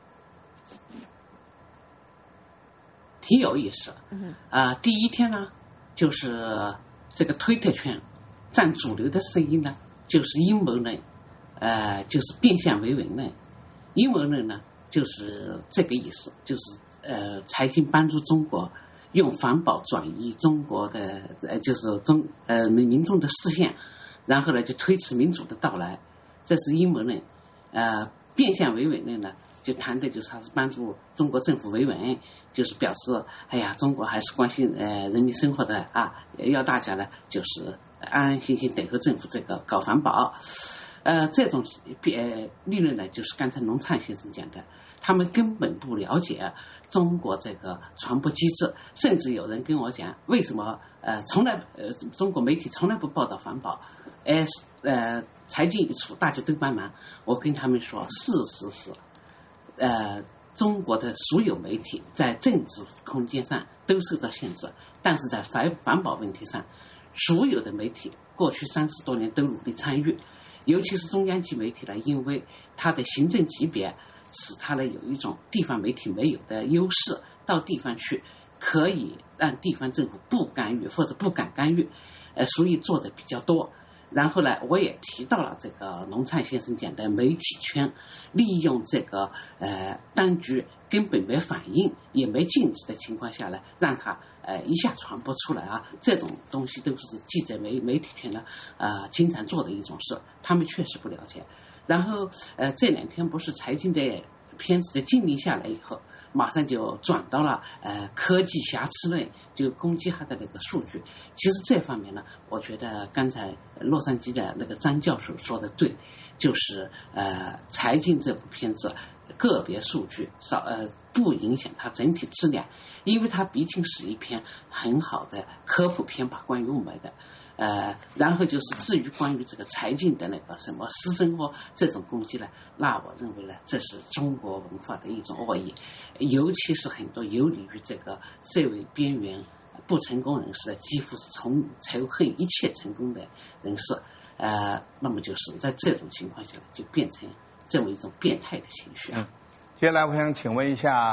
挺有意思。嗯。啊、呃，第一天呢，就是这个推特圈占主流的声音呢，就是阴谋论，呃，就是变相维稳论。阴谋论呢，就是这个意思，就是呃，财经帮助中国用环保转移中国的呃，就是中呃民众的视线。然后呢，就推迟民主的到来，这是阴谋论。呃，变相维稳论呢，就谈的就是它是帮助中国政府维稳，就是表示，哎呀，中国还是关心呃人民生活的啊，要大家呢就是安安心心等候政府这个搞环保。呃，这种呃理论呢，就是刚才龙灿先生讲的，他们根本不了解中国这个传播机制，甚至有人跟我讲，为什么呃从来呃中国媒体从来不报道环保？呃呃，财经一出，大家都帮忙。我跟他们说，事实是，呃，中国的所有媒体在政治空间上都受到限制，但是在环环保问题上，所有的媒体过去三十多年都努力参与，尤其是中央级媒体呢，因为它的行政级别使它呢有一种地方媒体没有的优势，到地方去可以让地方政府不干预或者不敢干预，呃，所以做的比较多。然后呢，我也提到了这个龙灿先生讲的媒体圈利用这个呃当局根本没反应也没禁止的情况下呢，让它呃一下传播出来啊，这种东西都是记者媒媒体圈呢呃经常做的一种事，他们确实不了解。然后呃这两天不是财经的片子的禁令下来以后，马上就转到了呃科技瑕疵论，就攻击他的那个数据。其实这方面呢，我觉得刚才洛杉矶的那个张教授说的对，就是呃财经这部片子个别数据少呃不影响它整体质量，因为它毕竟是一篇很好的科普片吧，关于雾霾的。呃，然后就是至于关于这个财经的那个什么私生活这种攻击呢，那我认为呢，这是中国文化的一种恶意，尤其是很多游离于这个社会边缘不成功人士的，几乎是从仇恨一切成功的人士，呃，那么就是在这种情况下就变成这么一种变态的情绪啊。 接下来我想请问一下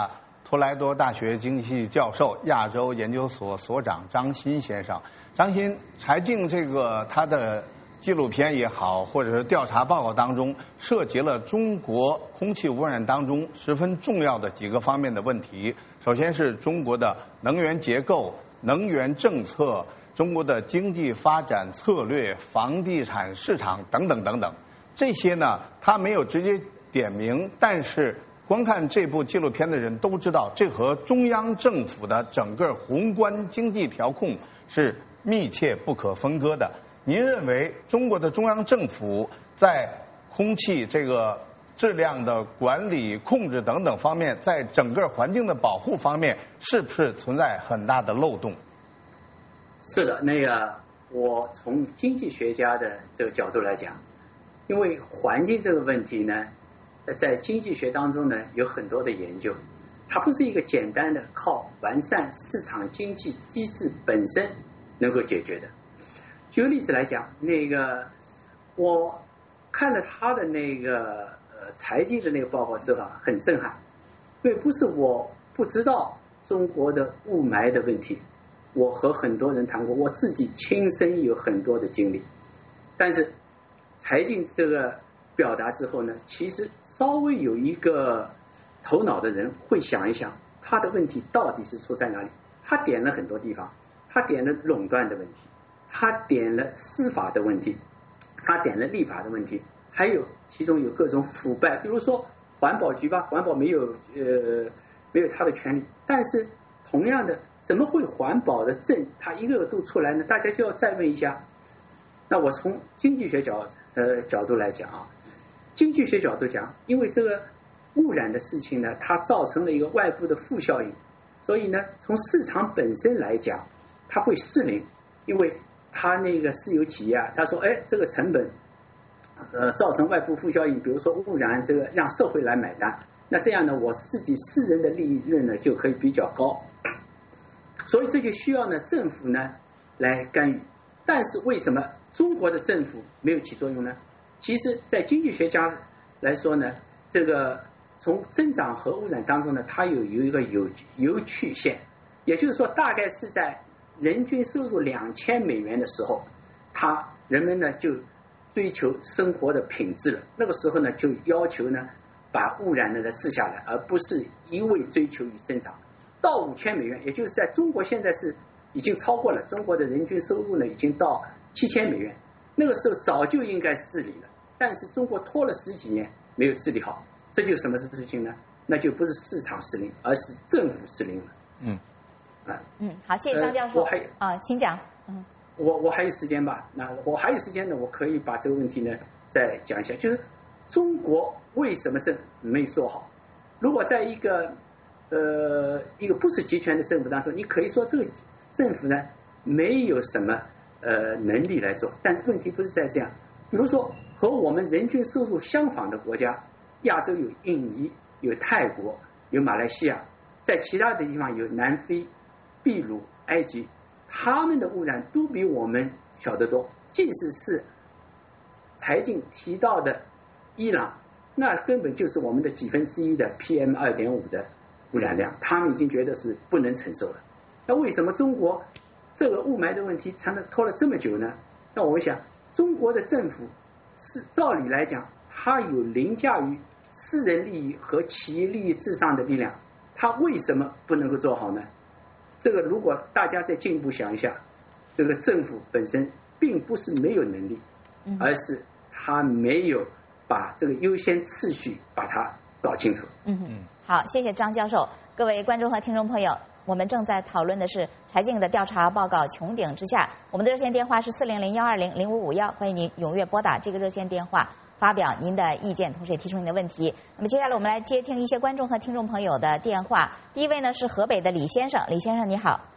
托莱多大学经济系教授、亚洲研究所所长张欣先生。张欣，柴静这个他的纪录片也好，或者是调查报告当中，涉及了中国空气污染当中十分重要的几个方面的问题。首先是中国的能源结构、能源政策、中国的经济发展策略、房地产市场等等等等。这些呢，他没有直接点名，但是观看这部纪录片的人都知道，这和中央政府的整个宏观经济调控是密切不可分割的。您认为中国的中央政府在空气这个质量的管理、控制等等方面，在整个环境的保护方面，是不是存在很大的漏洞？ 是的，那个我从经济学家的这个角度来讲，因为环境这个问题呢，在经济学当中呢有很多的研究，它不是一个简单的靠完善市场经济机制本身能够解决的。举个例子来讲，那个我看了他的那个呃财经的那个报告之后啊，很震撼，因为不是我不知道中国的雾霾的问题，我和很多人谈过，我自己亲身有很多的经历，但是财经这个表达之后呢，其实稍微有一个头脑的人会想一想，他的问题到底是出在哪里。他点了很多地方，他点了垄断的问题，他点了司法的问题，他点了立法的问题，还有其中有各种腐败，比如说环保局吧，环保没有呃没有他的权利，但是同样的，怎么会环保的证他一个个都出来呢？大家就要再问一下。那我从经济学角呃角度来讲啊，经济学角度讲，因为这个污染的事情呢，它造成了一个外部的负效应，所以呢，从市场本身来讲，它会失灵，因为它那个私有企业啊，他说，哎，这个成本，呃，造成外部负效应，比如说污染，这个让社会来买单，那这样呢，我自己私人的利润呢就可以比较高，所以这就需要呢政府呢来干预。但是为什么中国的政府没有起作用呢？其实，在经济学家来说呢，这个从增长和污染当中呢，它有有一个有有曲线，也就是说，大概是在人均收入两千美元的时候，他人们呢就追求生活的品质了。那个时候呢，就要求呢把污染呢治下来，而不是一味追求于增长。到五千美元，也就是在中国现在是已经超过了，中国的人均收入呢已经到七千美元，那个时候早就应该治理了，但是中国拖了十几年没有治理好，这就是什么事情呢？那就不是市场失灵，而是政府失灵了。 嗯， 啊， 嗯，好，谢谢张教授。 呃、我还啊，请讲。嗯， 我我还有时间吧？那我还有时间呢，我可以把这个问题呢再讲一下，就是中国为什么政没做好？如果在一个呃一个不是集权的政府当中，你可以说这个政府呢没有什么呃能力来做，但问题不是在这样。比如说和我们人均收入相仿的国家，亚洲有印尼、有泰国、有马来西亚，在其他的地方有南非、秘鲁、埃及，他们的污染都比我们小得多。即使是财经提到的伊朗，那根本就是我们的几分之一的 P M 二点五 的污染量，他们已经觉得是不能承受了。那为什么中国这个雾霾的问题缠了拖了这么久呢？那我想，中国的政府是照理来讲，它有凌驾于私人利益和企业利益至上的力量，它为什么不能够做好呢？这个如果大家再进一步想一下，这个政府本身并不是没有能力，而是它没有把这个优先次序把它搞清楚。 嗯嗯，好，谢谢张教授。各位观众和听众朋友，我们正在讨论的是柴静的调查报告《穹顶之下》。我们的热线电话是四零零幺二零零五五幺，欢迎您踊跃拨打这个热线电话，发表您的意见，同时也提出您的问题。那么接下来我们来接听一些观众和听众朋友的电话。第一位呢是河北的李先生，李先生你好。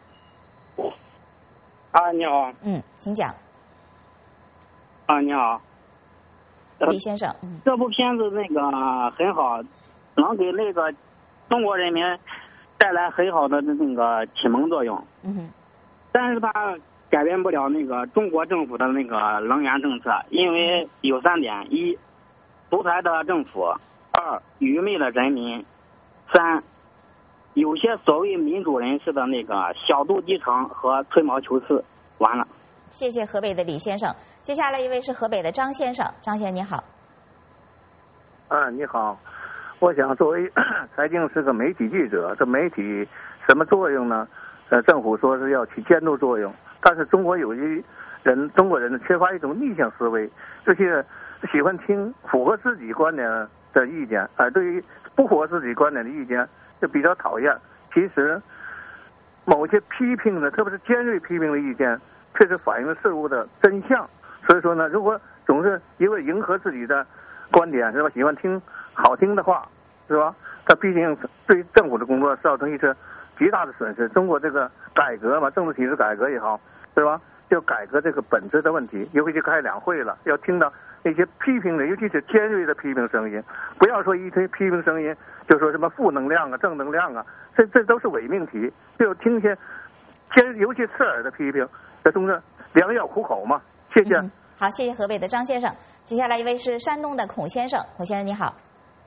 啊，你好。 嗯，请讲。 啊，你好。 李先生，嗯、 这部片子那个很好，能给那个中国人民带来很好的那个启蒙作用。 嗯哼。 但是它改变不了那个中国政府的那个能源政策，因为有三点：一，独裁的政府；二，愚昧的人民；三， 有些所谓民主人士的那个小肚鸡肠和吹毛求疵。完了。 谢谢河北的李先生。接下来一位是河北的张先生，张先生你好。 啊，你好，我想作为财经是个媒体记者，这媒体什么作用呢？呃，政府说是要起监督作用，但是中国有一人，中国人呢缺乏一种逆向思维，这些喜欢听符合自己观点的意见，而、呃、对于不符合自己观点的意见就比较讨厌。其实某些批评的，特别是尖锐批评的意见，确实反映了事物的真相。所以说呢，如果总是一味迎合自己的观点，是吧？喜欢听好听的话，是吧？他毕竟对政府的工作造成一次极大的损失。中国这个改革嘛，政治体制改革也好，是吧？要改革这个本质的问题，尤其是开两会了，要听到那些批评的，尤其是尖锐的批评声音，不要说一堆批评声音就说什么负能量啊、正能量啊，这这都是伪命题。就要听些尖，尤其刺耳的批评，这都是良药苦口嘛。谢谢。 嗯、好，谢谢河北的张先生。接下来一位是山东的孔先生，孔先生你好。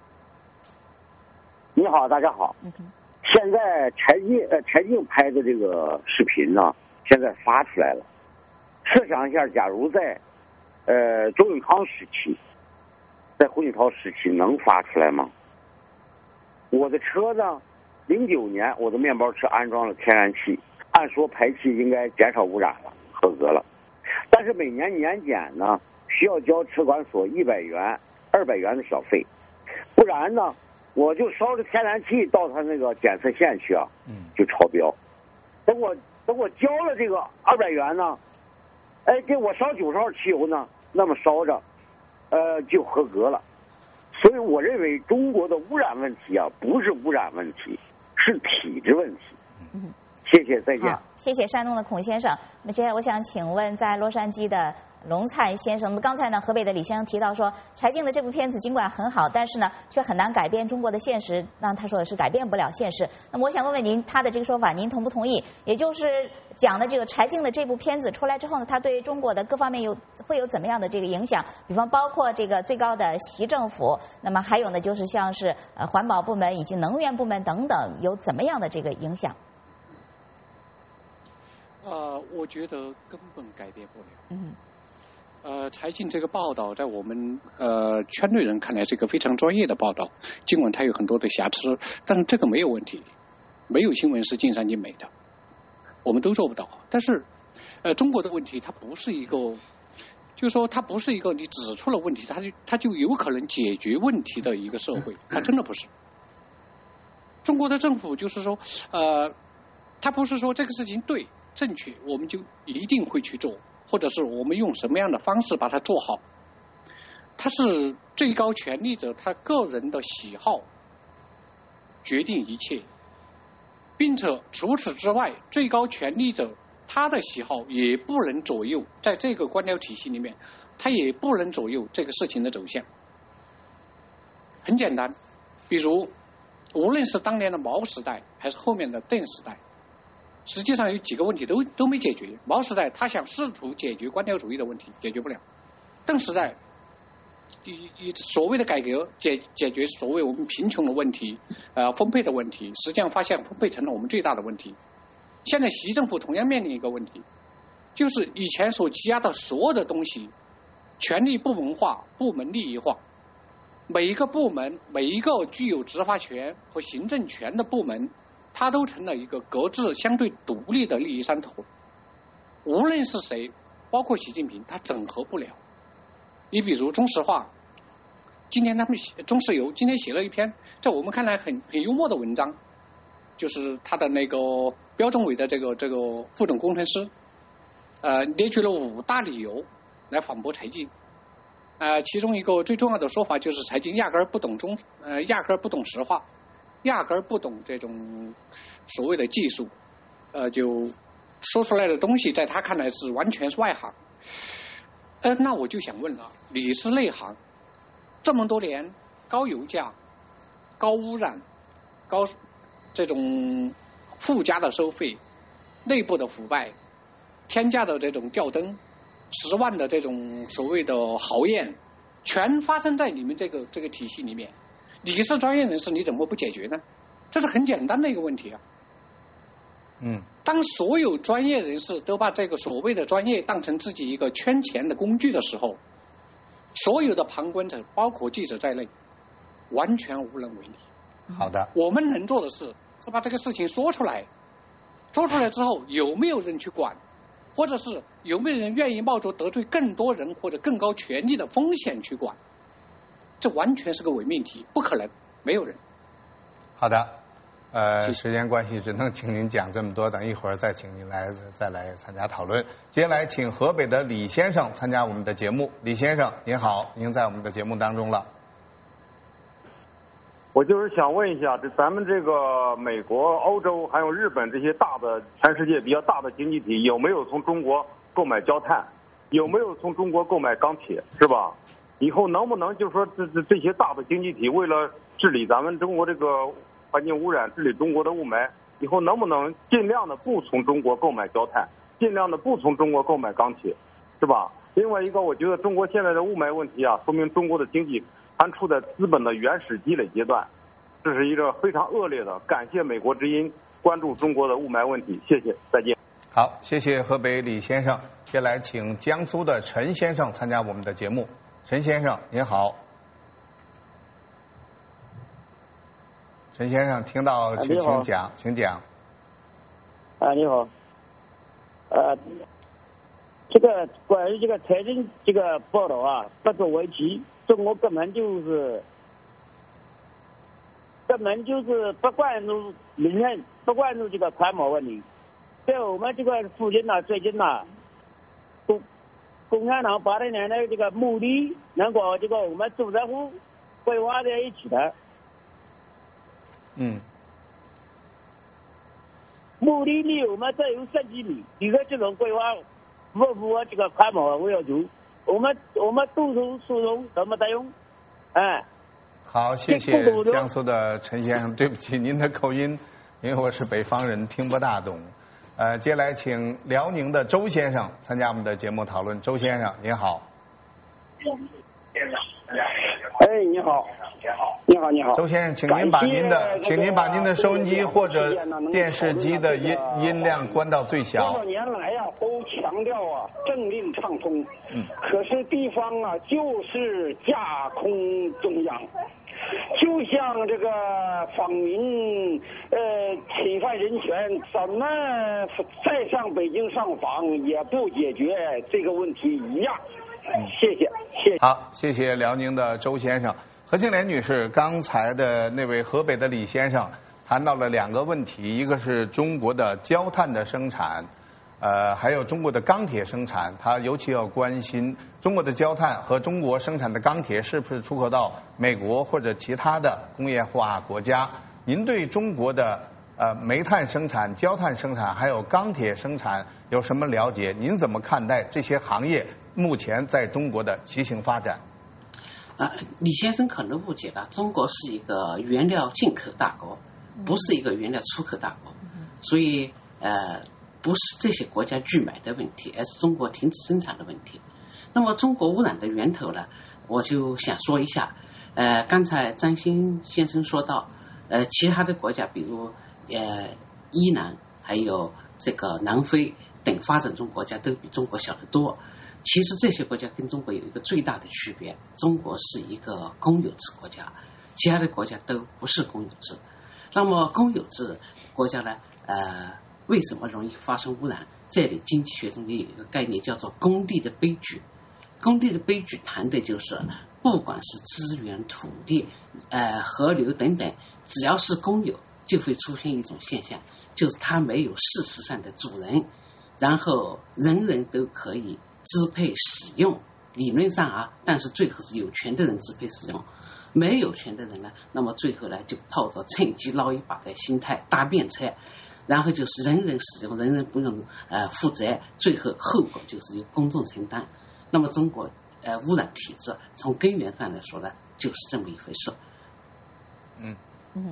你好，大家好。嗯、现在柴静呃柴静拍的这个视频呢，现在发出来了。设想一下，假如在呃周永康时期，在胡锦涛时期能发出来吗？我的车呢，零九年我的面包车安装了天然气，按说排气应该减少污染了，合格了。但是每年年检呢，需要交车管所一百元、二百元的小费，不然呢，我就烧着天然气到他那个检测线去啊，就超标。等我等我交了这个二百元呢。哎，给我烧九十号汽油呢，那么烧着，呃，就合格了。所以我认为中国的污染问题啊，不是污染问题，是体制问题。嗯，谢谢，再见。 谢谢山东的孔先生。那么接下来我想请问，在洛杉矶的龙灿先生，那么刚才呢，河北的李先生提到说，柴静的这部片子尽管很好，但是呢，却很难改变中国的现实。那他说的是改变不了现实。那么我想问问您，他的这个说法，您同不同意？也就是讲的这个柴静的这部片子出来之后呢，它对中国的各方面有会有怎么样的这个影响？比方包括这个最高的习政府，那么还有呢，就是像是呃环保部门以及能源部门等等，有怎么样的这个影响？ 呃，我觉得根本改变不了。 嗯。 呃，柴静这个报道在我们呃圈内人看来是一个非常专业的报道，尽管它有很多的瑕疵，但是这个没有问题，没有新闻是尽善尽美的，我们都做不到。但是，呃，中国的问题它不是一个，就是说它不是一个你指出了问题，它就它就有可能解决问题的一个社会，它真的不是。中国的政府就是说，呃，它不是说这个事情对正确，我们就一定会去做。或者是我们用什么样的方式把它做好，他是最高权力者他个人的喜好决定一切，并且除此之外，最高权力者他的喜好也不能左右，在这个官僚体系里面，他也不能左右这个事情的走向。很简单，比如无论是当年的毛时代还是后面的邓时代，实际上有几个问题都都没解决。毛时代他想试图解决官僚主义的问题，解决不了；邓时代以以所谓的改革解解决所谓我们贫穷的问题，呃分配的问题，实际上发现分配成了我们最大的问题。现在习政府同样面临一个问题，就是以前所积压的所有的东西，权力部门化、部门利益化，每一个部门、每一个具有执法权和行政权的部门。它都成了一个各自相对独立的利益山头，无论是谁，包括习近平，他整合不了。你比如中石化，今天他们中石油今天写了一篇在我们看来很很幽默的文章，就是他的那个标准委的这个这个副总工程师，呃，列举了五大理由来反驳柴静。呃，其中一个最重要的说法就是柴静压根儿不懂中，呃，压根儿不懂石化。压根儿不懂这种所谓的技术，呃，就说出来的东西，在他看来是完全是外行。呃，那我就想问了，你是内行，这么多年高油价、高污染、高这种附加的收费、内部的腐败、天价的这种吊灯、十万的这种所谓的豪宴，全发生在你们这个这个体系里面。你是专业人士，你怎么不解决呢？ 这是很简单的一个问题啊。 嗯， 当所有专业人士都把这个所谓的专业当成自己一个圈钱的工具的时候，所有的旁观者，包括记者在内，完全无能为力。 好的， 我们能做的是是把这个事情说出来，说出来之后有没有人去管，或者是有没有人愿意冒着得罪更多人或者更高权力的风险去管，这完全是个伪命题，不可能，没有人。 好的，呃，时间关系只能请您讲这么多，等一会儿再请您来再来参加讨论。接下来请河北的李先生参加我们的节目。李先生您好，您在我们的节目当中了。 我就是想问一下，这咱们这个美国、欧洲还有日本这些大的全世界比较大的经济体，有没有从中国购买焦炭？有没有从中国购买钢铁？是吧？以后能不能就是说这这这些大的经济体为了治理咱们中国这个环境污染，治理中国的雾霾，以后能不能尽量的不从中国购买焦炭，尽量的不从中国购买钢铁，是吧？另外一个，我觉得中国现在的雾霾问题啊，说明中国的经济还处在资本的原始积累阶段，这是一个非常恶劣的。感谢美国之音关注中国的雾霾问题，谢谢，再见。 好，谢谢河北李先生。接下来请江苏的陈先生参加我们的节目。陈先生您好。陈先生听到请请讲，请讲。 啊，你好。呃，这个关于这个财经这个报道啊，不足为奇，中国根本就是根本就是不关注民生，不关注这个环保问题。在我们这个附近呢，最近呢，共共产党八零年的这个墓地能够这个我们住宅户规划在一起的。 嗯。 墓地离我们这有十几米，你说这种规划符不符合这个环保要求？我们我们读书书中怎么得用？哎。 好，谢谢江苏的陈先生。对不起，您的口音，因为我是北方人，听不大懂。呃，接下来请辽宁的周先生参加我们的节目讨论。周先生，您好。 哎，你好。你好，你好， 周先生，请您把您的，请您把您的收音机或者电视机的音音量关到最小。 多少年来呀、啊，都强调啊政令畅通，嗯，可是地方啊就是架空中央，就像这个访民呃侵犯人权，怎么再上北京上访也不解决这个问题一样。嗯、谢谢，谢谢。 好，谢谢辽宁的周先生。何庆莲女士，刚才的那位河北的李先生谈到了两个问题，一个是中国的焦炭的生产，呃，还有中国的钢铁生产。他尤其要关心中国的焦炭和中国生产的钢铁是不是出口到美国或者其他的工业化国家。您对中国的呃煤炭生产、焦炭生产还有钢铁生产有什么了解？您怎么看待这些行业目前在中国的骑行发展？ 啊，李先生可能误解了，中国是一个原料进口大国，不是一个原料出口大国，所以呃，不是这些国家拒买的问题，而是中国停止生产的问题。那么中国污染的源头呢，我就想说一下，呃，刚才张欣先生说到，呃，其他的国家，比如呃伊朗，还有这个南非等发展中国家都比中国小得多。其实这些国家跟中国有一个最大的区别，中国是一个公有制国家，其他的国家都不是公有制。那么公有制国家呢，呃，为什么容易发生污染？这里经济学中间有一个概念叫做工地的悲剧。工地的悲剧谈的就是不管是资源、土地、呃河流等等，只要是公有，就会出现一种现象，就是它没有事实上的主人，然后人人都可以支配使用，理论上啊，但是最后是有权的人支配使用，没有权的人呢，那么最后呢就抱着趁机捞一把的心态搭便车，然后就是人人使用，人人不用呃负责，最后后果就是由公众承担。那么中国呃污染体制从根源上来说呢，就是这么一回事。 嗯嗯。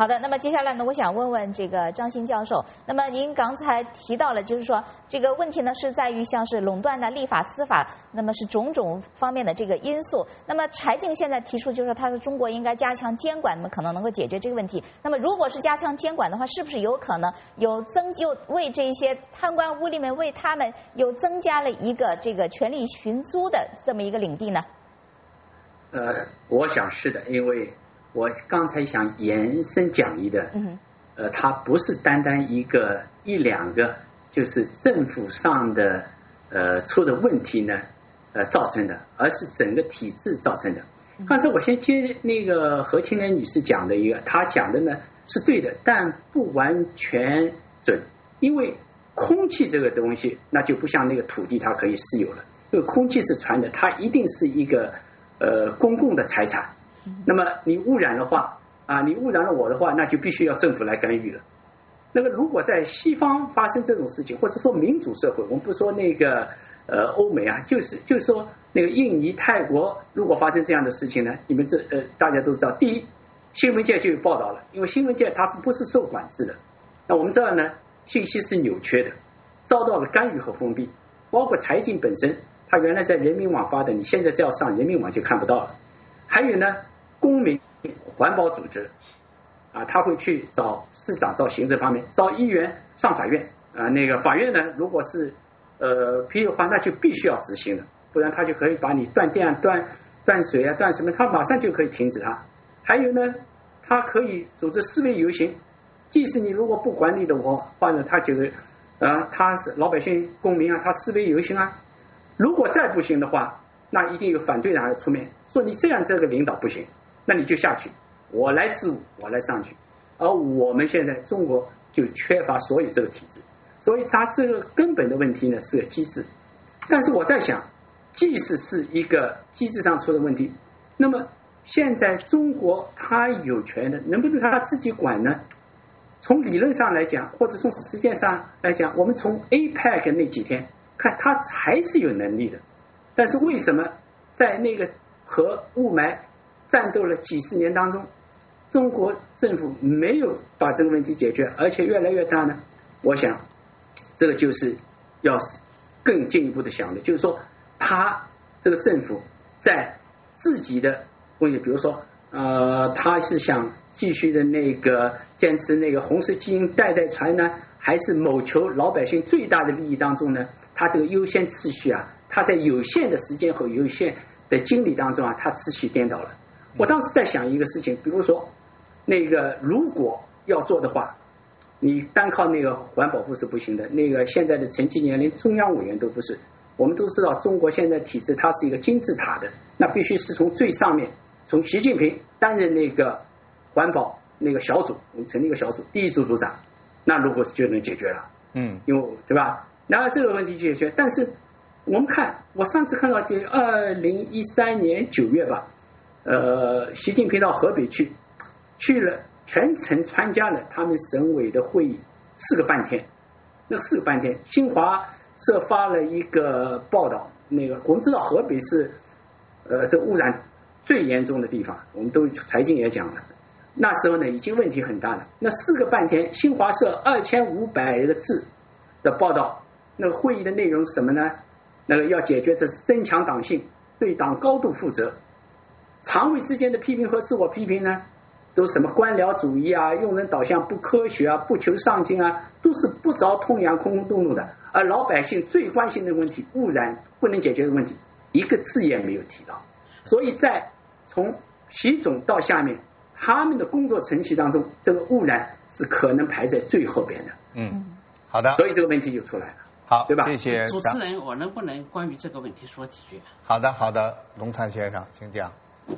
好的，那么接下来呢，我想问问这个张欣教授。那么您刚才提到了，就是说这个问题呢是在于像是垄断的立法、司法，那么是种种方面的这个因素。那么柴静现在提出就是说，他说中国应该加强监管，那么可能能够解决这个问题。那么如果是加强监管的话，是不是有可能有增就为这一些贪官污吏们为他们又增加了一个这个权力寻租的这么一个领地呢？ 呃，我想是的，因为我刚才想延伸讲义的， 嗯， 呃，它不是单单一个一两个，就是政府上的呃出的问题呢，呃造成的，而是整个体制造成的。刚才我先接那个何青莲女士讲的一个，她讲的呢是对的，但不完全准，因为空气这个东西，那就不像那个土地它可以私有了，因为空气是传的，它一定是一个呃公共的财产。那么你污染的话啊，你污染了我的话，那就必须要政府来干预了。那么如果在西方发生这种事情，或者说民主社会，我们不说那个呃欧美啊，就是就是说那个印尼、泰国，如果发生这样的事情呢，你们这呃大家都知道，第一，新闻界就有报道了，因为新闻界它是不是受管制的？那我们这儿呢，信息是扭曲的，遭到了干预和封闭，包括财经本身，它原来在人民网发的，你现在只要上人民网就看不到了。还有呢，公民环保组织啊，他会去找市长、找行政方面、找议员、上法院啊。那个法院呢，如果是呃批的话，那就必须要执行的，不然他就可以把你断电、断断水啊、断什么，他马上就可以停止它。还有呢，他可以组织示威游行，即使你如果不管理的话呢，他就呃他是老百姓公民啊，他示威游行啊。如果再不行的话，那一定有反对党出面说你这样这个领导不行，那你就下去，我来治武，我来上去。而我们现在中国就缺乏所有这个体制，所以它这个根本的问题呢是个机制。但是我在想，即使是一个机制上出的问题，那么现在中国它有权的，能不能它自己管呢？从理论上来讲，或者从实践上来讲，我们从 A P E C 那几天看，它还是有能力的。但是为什么在那个和雾霾战斗了几十年当中，中国政府没有把这个问题解决，而且越来越大呢？我想这个就是要更进一步的想的，就是说他这个政府在自己的问题，比如说呃，他是想继续的那个坚持那个红色基因代代传呢，还是谋求老百姓最大的利益当中呢？他这个优先次序啊，他在有限的时间和有限的精力当中啊，他次序颠倒了。我当时在想一个事情，比如说那个如果要做的话，你单靠那个环保部是不行的，那个现在的陈吉宁连中央委员都不是。我们都知道中国现在体制它是一个金字塔的，那必须是从最上面，从习近平担任那个环保那个小组，我们成立一个小组，第一组组长，那如果就能解决了， 嗯， 因为对吧？然后这个问题解决，但是我们看，我上次看到这二零一三年九月吧，呃，习近平到河北去，去了全程参加了他们省委的会议，四个半天，那四个半天，新华社发了一个报道，那个我们知道河北是呃这污染最严重的地方，我们都财经也讲了，那时候呢已经问题很大了。那四个半天，新华社二千五百个字的报道。那个会议的内容是什么呢？那个要解决的是增强党性，对党高度负责。常委之间的批评和自我批评呢，都是什么官僚主义啊、用人导向不科学啊、不求上进啊，都是不着痛痒、空空洞洞的。而老百姓最关心的问题，污染不能解决的问题，一个字也没有提到。所以在从习总到下面，他们的工作程序当中，这个污染是可能排在最后边的。 嗯，好的。 所以这个问题就出来了。 好， 对吧？ 谢谢主持人，我能不能关于这个问题说几句？ 好的，好的，龙灿先生，请讲。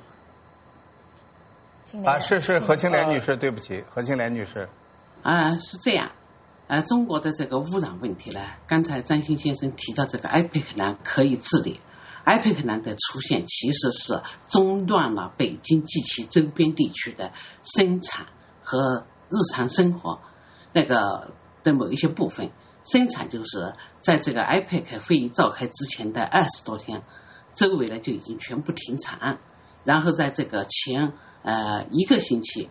啊，是是何青莲女士，对不起，何青莲女士。 啊、呃，是这样，呃，中国的这个污染问题呢，刚才张欣先生提到这个 I P E C 呢可以治理 ，I P E C 呢的出现其实是中断了北京及其周边地区的生产和日常生活那个的某一些部分。生产就是在这个 I P E C 会议召开之前的二十多天，周围呢就已经全部停产，然后在这个前呃一个星期，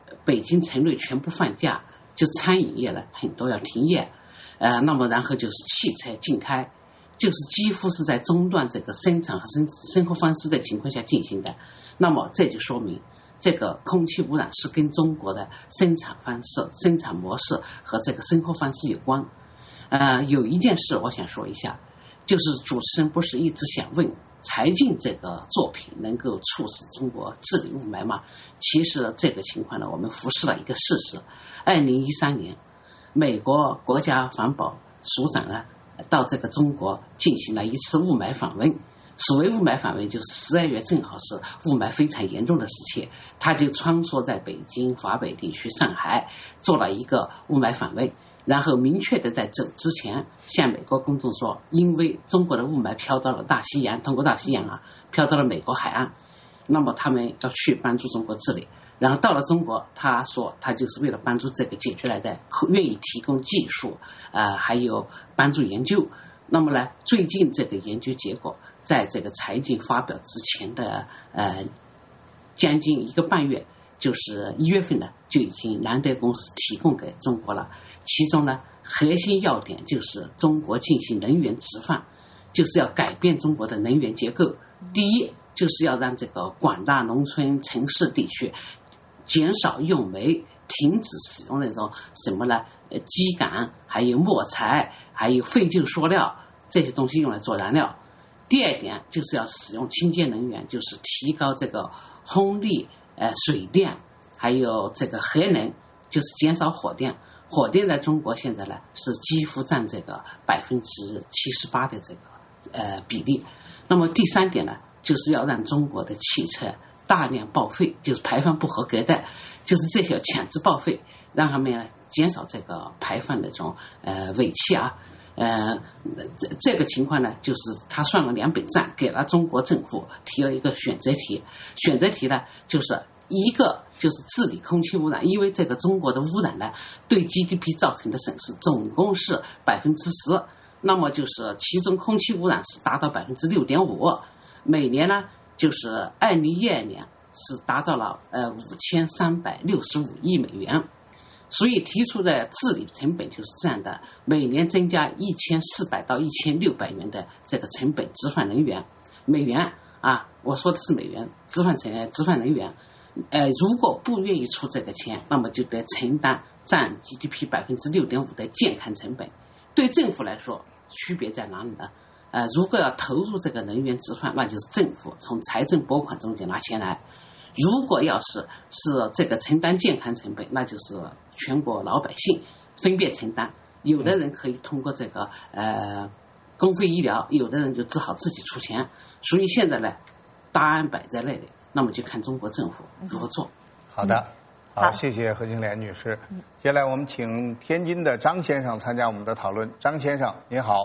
北京城内全部放假，就餐饮业呢很多要停业，呃，那么然后就是汽车禁开，就是几乎是在中断这个生产和生生活方式的情况下进行的。那么这就说明这个空气污染是跟中国的生产方式、生产模式和这个生活方式有关。呃，有一件事我想说一下，就是主持人不是一直想问柴静这个作品能够促使中国治理雾霾吗？其实这个情况呢，我们忽视了一个事实。二零一三年，美国国家环保署长呢到这个中国进行了一次雾霾访问。所谓雾霾访问，就十二月正好是雾霾非常严重的时期，他就穿梭在北京、华北地区、上海做了一个雾霾访问。然后明确的在走之前向美国公众说，因为中国的雾霾飘到了大西洋，通过大西洋啊飘到了美国海岸，那么他们要去帮助中国治理。然后到了中国，他说他就是为了帮助这个解决来的，愿意提供技术啊、呃，还有帮助研究。那么呢，最近这个研究结果在这个财经发表之前的呃将近一个半月，就是一月份呢，就已经兰德公司提供给中国了。其中呢，核心要点就是中国进行能源直放，就是要改变中国的能源结构。第一，就是要让这个广大农村城市地区减少用煤，停止使用那种什么呢？呃，基杆，还有木材，还有废旧塑料这些东西用来做燃料。第二点就是要使用清洁能源，就是提高这个风力、呃水电，还有这个核能，就是减少火电。火电在中国现在呢是几乎占这个百分之七十八的这个呃比例。那么第三点呢，就是要让中国的汽车大量报废，就是排放不合格的，就是这些强制报废，让他们呢减少这个排放的这种呃尾气啊。呃，这个情况呢，就是他算了两本账，给了中国政府提了一个选择题。选择题呢，就是一个就是治理空气污染，因为这个中国的污染呢，对 G D P 造成的损失总共是百分之十，那么就是其中空气污染是达到百分之六点五，每年呢就是二零一二年是达到了呃五千三百六十五亿美元。所以提出的治理成本就是这样的，每年增加一千四百到一千六百元的这个成本，直放能源，美元啊，我说的是美元，直放成直放能源，呃，如果不愿意出这个钱，那么就得承担占 G D P 百分之六点五的健康成本。对政府来说，区别在哪里呢？呃，如果要投入这个能源直放，那就是政府从财政拨款中间拿钱来。如果要是是这个承担健康成本，那就是全国老百姓分别承担。有的人可以通过这个呃公费医疗，有的人就只好自己出钱。所以现在呢，答案摆在那里，那么就看中国政府如何做。 好的，好，谢谢何青莲女士。接下来我们请天津的张先生参加我们的讨论。张先生，您好。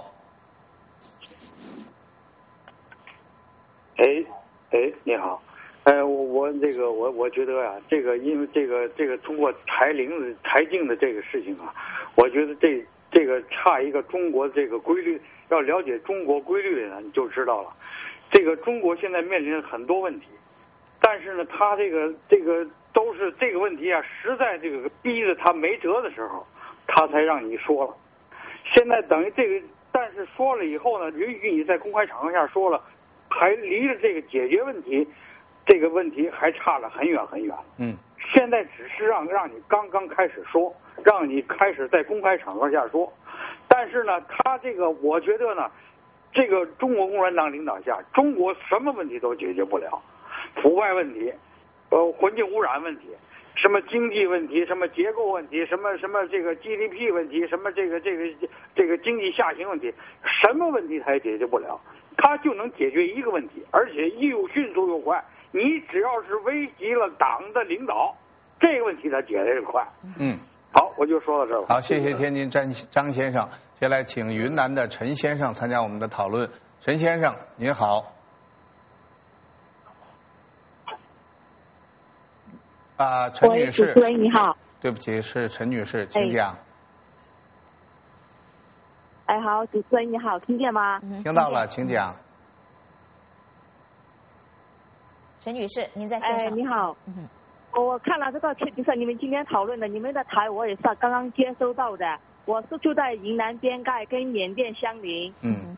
哎哎，你好。呃，我我这个我我觉得啊，这个因为这个这个通过柴玲的柴静的这个事情啊，我觉得这这个差一个中国这个规律，要了解中国规律呢，你就知道了。这个中国现在面临很多问题，但是呢，他这个这个都是这个问题啊，实在这个逼着他没辙的时候，他才让你说了。现在等于这个，但是说了以后呢，允许你在公开场合下说了，还离着这个解决问题。这个问题还差了很远很远。 嗯， 现在只是让让你刚刚开始说，让你开始在公开场合下说，但是呢，他这个我觉得呢，这个中国共产党领导下，中国什么问题都解决不了，腐败问题，呃，环境污染问题，什么经济问题，什么结构问题，什么什么这个 G D P 问题，什么这个这个这个经济下行问题，什么问题他也解决不了，他就能解决一个问题，而且又迅速又快。你只要是危及了党的领导，这个问题他解决得快。 嗯， 好，我就说到这儿。 好，谢谢天津张张先生。接下来请云南的陈先生参加我们的讨论。陈先生，您好。啊、呃，陈女士。 主持人你好。 对不起，是陈女士，请讲。 哎，好，主持人你好，听见吗？ 听到了，请讲。 陈女士，您在线上。 哎，你好。 嗯我看了这个，就是你们今天讨论的，你们的台我也是刚刚接收到的。我是住在云南边盖，跟缅甸相邻。 嗯。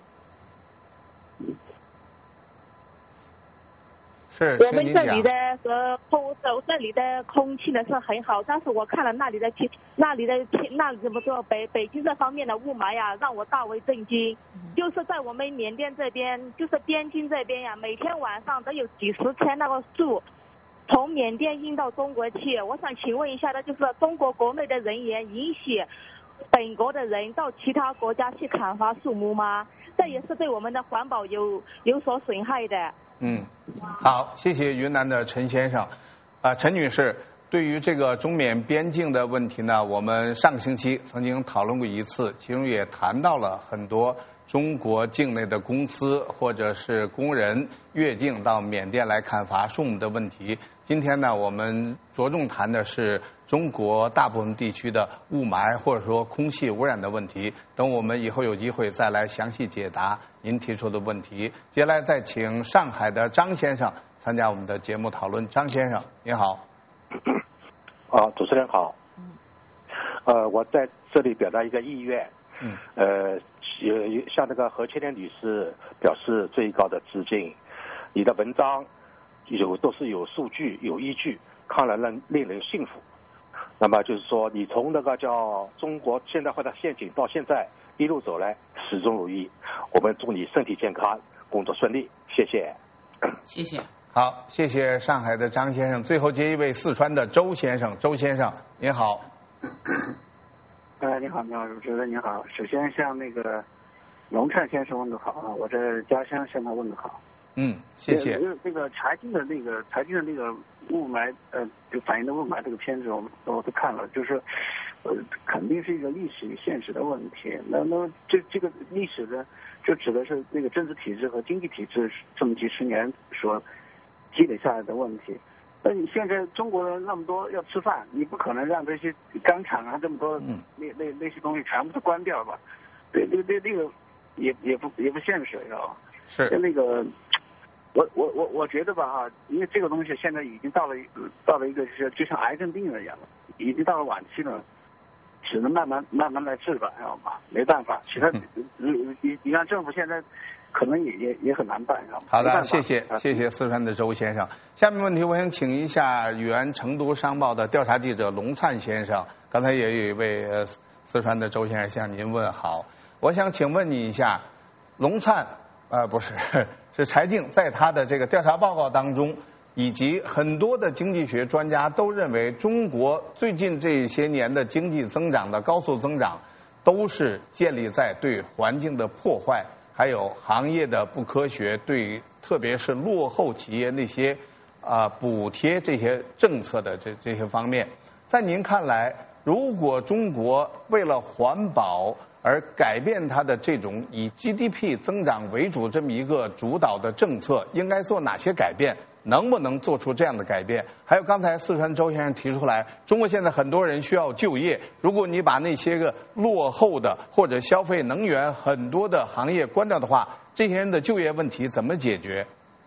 是。 我们这里的呃空，这里的空气呢是很好，但是我看了那里的天，那里的天，那里怎么说北北京这方面的雾霾呀，让我大为震惊。就是在我们缅甸这边，就是边境这边呀，每天晚上都有几十千那个树从缅甸运到中国去。我想请问一下呢，就是中国国内的人员允许本国的人到其他国家去砍伐树木吗？这也是对我们的环保有有所损害的。 嗯，好，谢谢云南的陈先生。啊、呃，陈女士，对于这个中缅边境的问题呢，我们上个星期曾经讨论过一次，其中也谈到了很多中国境内的公司或者是工人越境到缅甸来砍伐树木的问题。今天呢，我们着重谈的是中国大部分地区的雾霾或者说空气污染的问题。等我们以后有机会再来详细解答您提出的问题。接下来再请上海的张先生参加我们的节目讨论。张先生，你好。 啊，主持人好。呃，我在这里表达一个意愿。 嗯。 呃，有向这个何千莲女士表示最高的致敬。你的文章有都是有数据、有依据，看了令令人信服。那么就是说，你从那个叫中国现代化的陷阱到现在一路走来，始终如一。我们祝你身体健康，工作顺利，谢谢。 谢谢。 好，谢谢上海的张先生。最后接一位四川的周先生，周先生您好。 呃，你好，你好，主持人你好。首先向那个龙灿先生问个好啊，我在家乡向他问个好。 嗯，谢谢。 那那个柴静的那个柴静的那个雾霾，呃，就反映的雾霾这个片子，我们我都看了，就是，呃，肯定是一个历史与现实的问题。那那这这个历史呢，就指的是那个政治体制和经济体制这么几十年所积累下来的问题。那你现在中国人那么多要吃饭，你不可能让这些钢厂啊这么多那那那些东西全部都关掉吧？对，那那那个也也不也不现实，知道吧？ 是。 那个。我我我我觉得吧哈，因为这个东西现在已经到了到了一个就是就像癌症病人一样了，已经到了晚期了，只能慢慢慢慢来治吧，知道吗？没办法，其他你你你让政府现在可能也也也很难办，知道吗？ 好的，谢谢谢谢四川的周先生。下面问题我想请一下原成都商报的调查记者龙灿先生，刚才也有一位四川的周先生向您问好，我想请问你一下，龙灿。呃，不是，是柴静在他的这个调查报告当中，以及很多的经济学专家都认为，中国最近这些年的经济增长的高速增长，都是建立在对环境的破坏，还有行业的不科学，对特别是落后企业那些啊、呃、补贴这些政策的这这些方面。在您看来，如果中国为了环保而改变它的这种以 G D P 增长为主这么一个主导的政策，应该做哪些改变？能不能做出这样的改变？还有刚才四川周先生提出来，中国现在很多人需要就业，如果你把那些个落后的或者消费能源很多的行业关掉的话，这些人的就业问题怎么解决？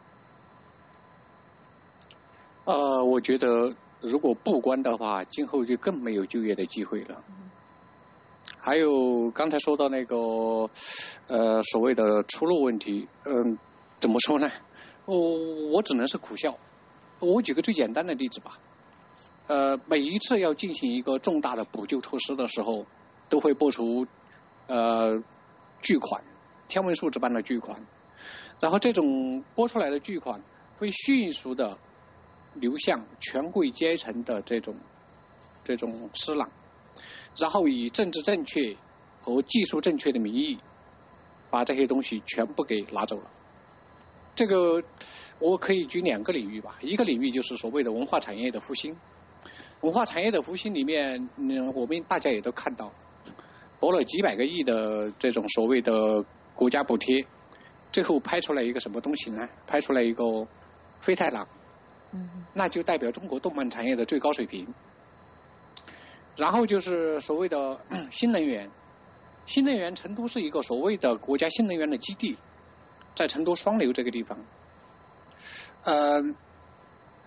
呃，我觉得如果不关的话，今后就更没有就业的机会了。还有刚才说到那个呃所谓的出路问题，嗯，怎么说呢？我我只能是苦笑。我举个最简单的例子吧，呃，每一次要进行一个重大的补救措施的时候，都会拨出呃巨款，天文数字般的巨款，然后这种拨出来的巨款会迅速的流向权贵阶层的这种这种施琅。然后以政治正确和技术正确的名义，把这些东西全部给拿走了。这个我可以举两个领域吧，一个领域就是所谓的文化产业的复兴。文化产业的复兴里面，嗯，我们大家也都看到，拨了几百个亿的这种所谓的国家补贴，最后拍出来一个什么东西呢？拍出来一个飞太郎，那就代表中国动漫产业的最高水平。然后就是所谓的、嗯、新能源，新能源成都是一个所谓的国家新能源的基地，在成都双流这个地方，呃，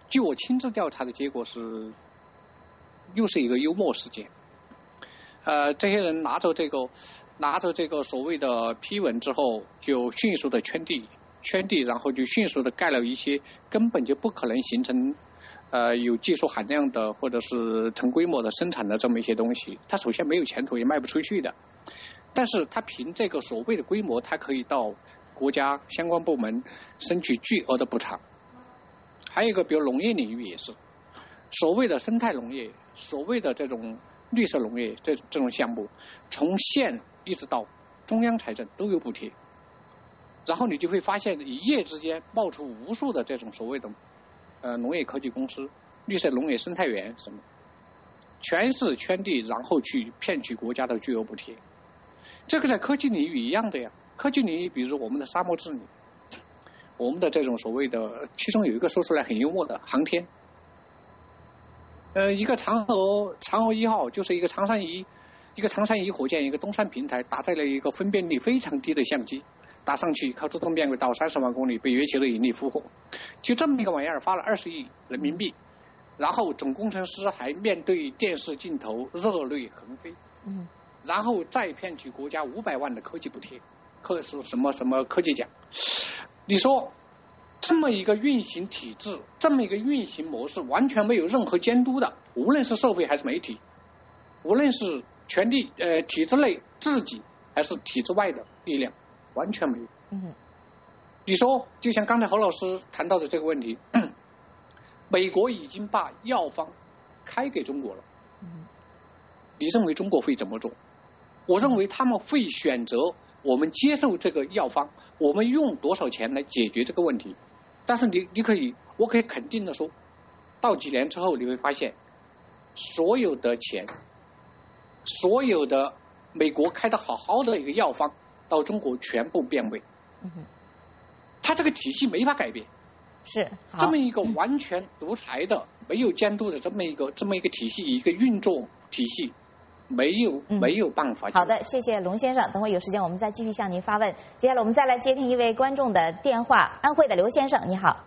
据我亲自调查的结果是，又是一个幽默事件。呃，这些人拿着这个拿着这个所谓的批文之后，就迅速的圈地圈地，然后就迅速的盖了一些根本就不可能形成呃有技术含量的或者是成规模的生产的这么一些东西。它首先没有前途，也卖不出去的。但是它凭这个所谓的规模，它可以到国家相关部门申取巨额的补偿。还有一个，比如农业领域也是，所谓的生态农业，所谓的这种绿色农业这这种项目，从县一直到中央财政都有补贴。然后你就会发现，一夜之间冒出无数的这种所谓的呃农业科技公司、绿色农业生态园什么，全是圈地，然后去骗取国家的巨额补贴。这个在科技领域一样的呀。科技领域，比如我们的沙漠治理，我们的这种所谓的，其中有一个说出来很幽默的航天。呃，一个嫦娥嫦娥一号就是一个长山一一个长山一火箭，一个东山平台搭载了一个分辨率非常低的相机，打上去靠自动变轨到三十万公里，被月球的引力俘获。就这么一个玩意儿，花了二十亿人民币，然后总工程师还面对电视镜头热泪横飞。 嗯。 然后再骗取国家五百万的科技补贴，科是什么什么科技奖。你说这么一个运行体制，这么一个运行模式，完全没有任何监督的，无论是社会还是媒体，无论是权力呃体制内自己还是体制外的力量，完全没有。 嗯。 你说就像刚才侯老师谈到的这个问题，美国已经把药方开给中国了。 嗯。 你认为中国会怎么做？我认为他们会选择我们接受这个药方，我们用多少钱来解决这个问题。但是你你可以，我可以肯定的说，到几年之后你会发现，所有的钱，所有的美国开的好好的一个药方，到中国全部变味。 嗯， 他这个体系没法改变。 是这么一个完全独裁的、嗯、没有监督的这么一个这么一个体系，一个运作体系。没有没有办法、嗯。 好的，谢谢龙先生。等会儿有时间我们再继续向您发问。接下来我们再来接听一位观众的电话，安徽的刘先生，你好。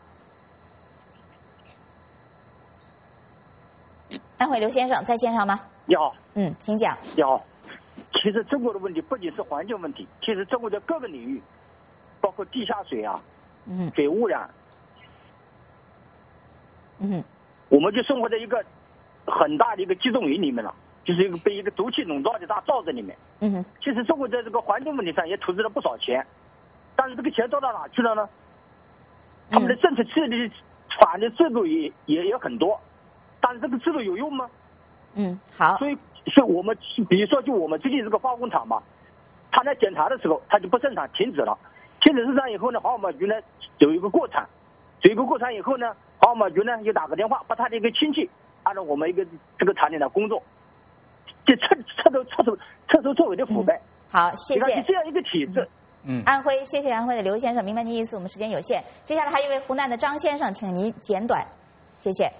安徽刘先生在线上吗？ 你好。 嗯，请讲。 你好。其实中国的问题不仅是环境问题，其实中国的各个领域，包括地下水啊， 嗯， 水污染， 嗯， 我们就生活在一个很大的一个集中营里面了。就是一个被一个毒气笼罩的大罩子里面。 嗯哼。 其实中国在这个环境问题上也投资了不少钱，但是这个钱都到哪去了呢？他们的政策制定、法律制度也也也很多，但是这个制度有用吗？ 嗯，好。 所以，所以我们比如说，就我们最近这个化工厂嘛，他在检查的时候，他就不生产，停止了。停止生产以后呢，环保局呢有一个过程，有一个过程以后呢，环保局呢又打个电话，把他的一个亲戚按照我们一个这个厂里的工作。这彻彻头彻头彻头彻尾的腐败、 嗯。好，谢谢。 这样一个体制。 嗯。安徽，谢谢安徽的刘先生，明白您意思。我们时间有限，接下来还有一位湖南的张先生，请您简短，谢谢。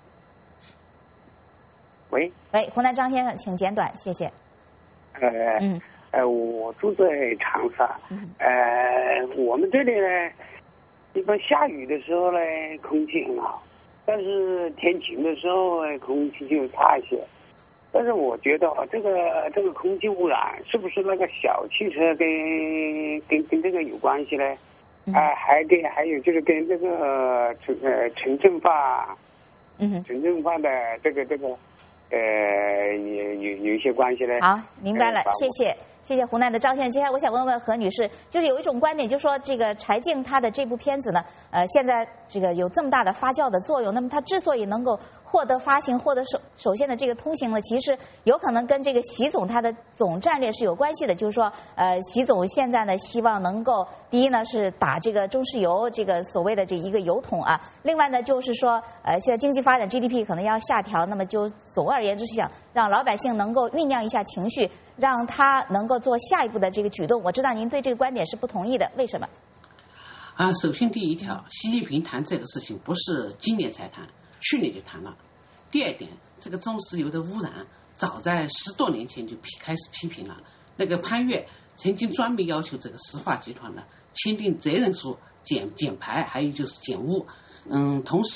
喂。 喂，湖南张先生，请简短，谢谢。 呃。嗯。呃，我住在长沙。 嗯。 呃，我们这里呢，一般下雨的时候呢，空气很好，但是天晴的时候呢，空气就差一些。但是我觉得啊，这个这个空气污染是不是那个小汽车跟跟跟这个有关系呢？啊、嗯呃，还跟还有就是跟这个城呃城镇化， 嗯， 城镇化的这个这个呃也有有一些关系呢。 好，明白了，呃、谢谢。谢谢湖南的张先生。接下来我想问问何女士，就是有一种观点，就是说这个柴静她的这部片子呢，呃，现在这个有这么大的发酵的作用，那么它之所以能够获得发行、获得首首先的这个通行呢，其实有可能跟这个习总他的总战略是有关系的。就是说，呃，习总现在呢希望能够第一呢是打这个中石油这个所谓的这一个油桶啊，另外呢就是说，呃，现在经济发展 G D P 可能要下调，那么就总而言之是想让老百姓能够酝酿一下情绪，让他能够做下一步的这个举动。我知道您对这个观点是不同意的，为什么？ 啊，首先第一条，习近平谈这个事情不是今年才谈，去年就谈了。第二点，这个中石油的污染早在十多年前就批开始批评了。那个潘越曾经专门要求这个石化集团呢签订责任书减减排，还有就是减污。嗯，同时呢，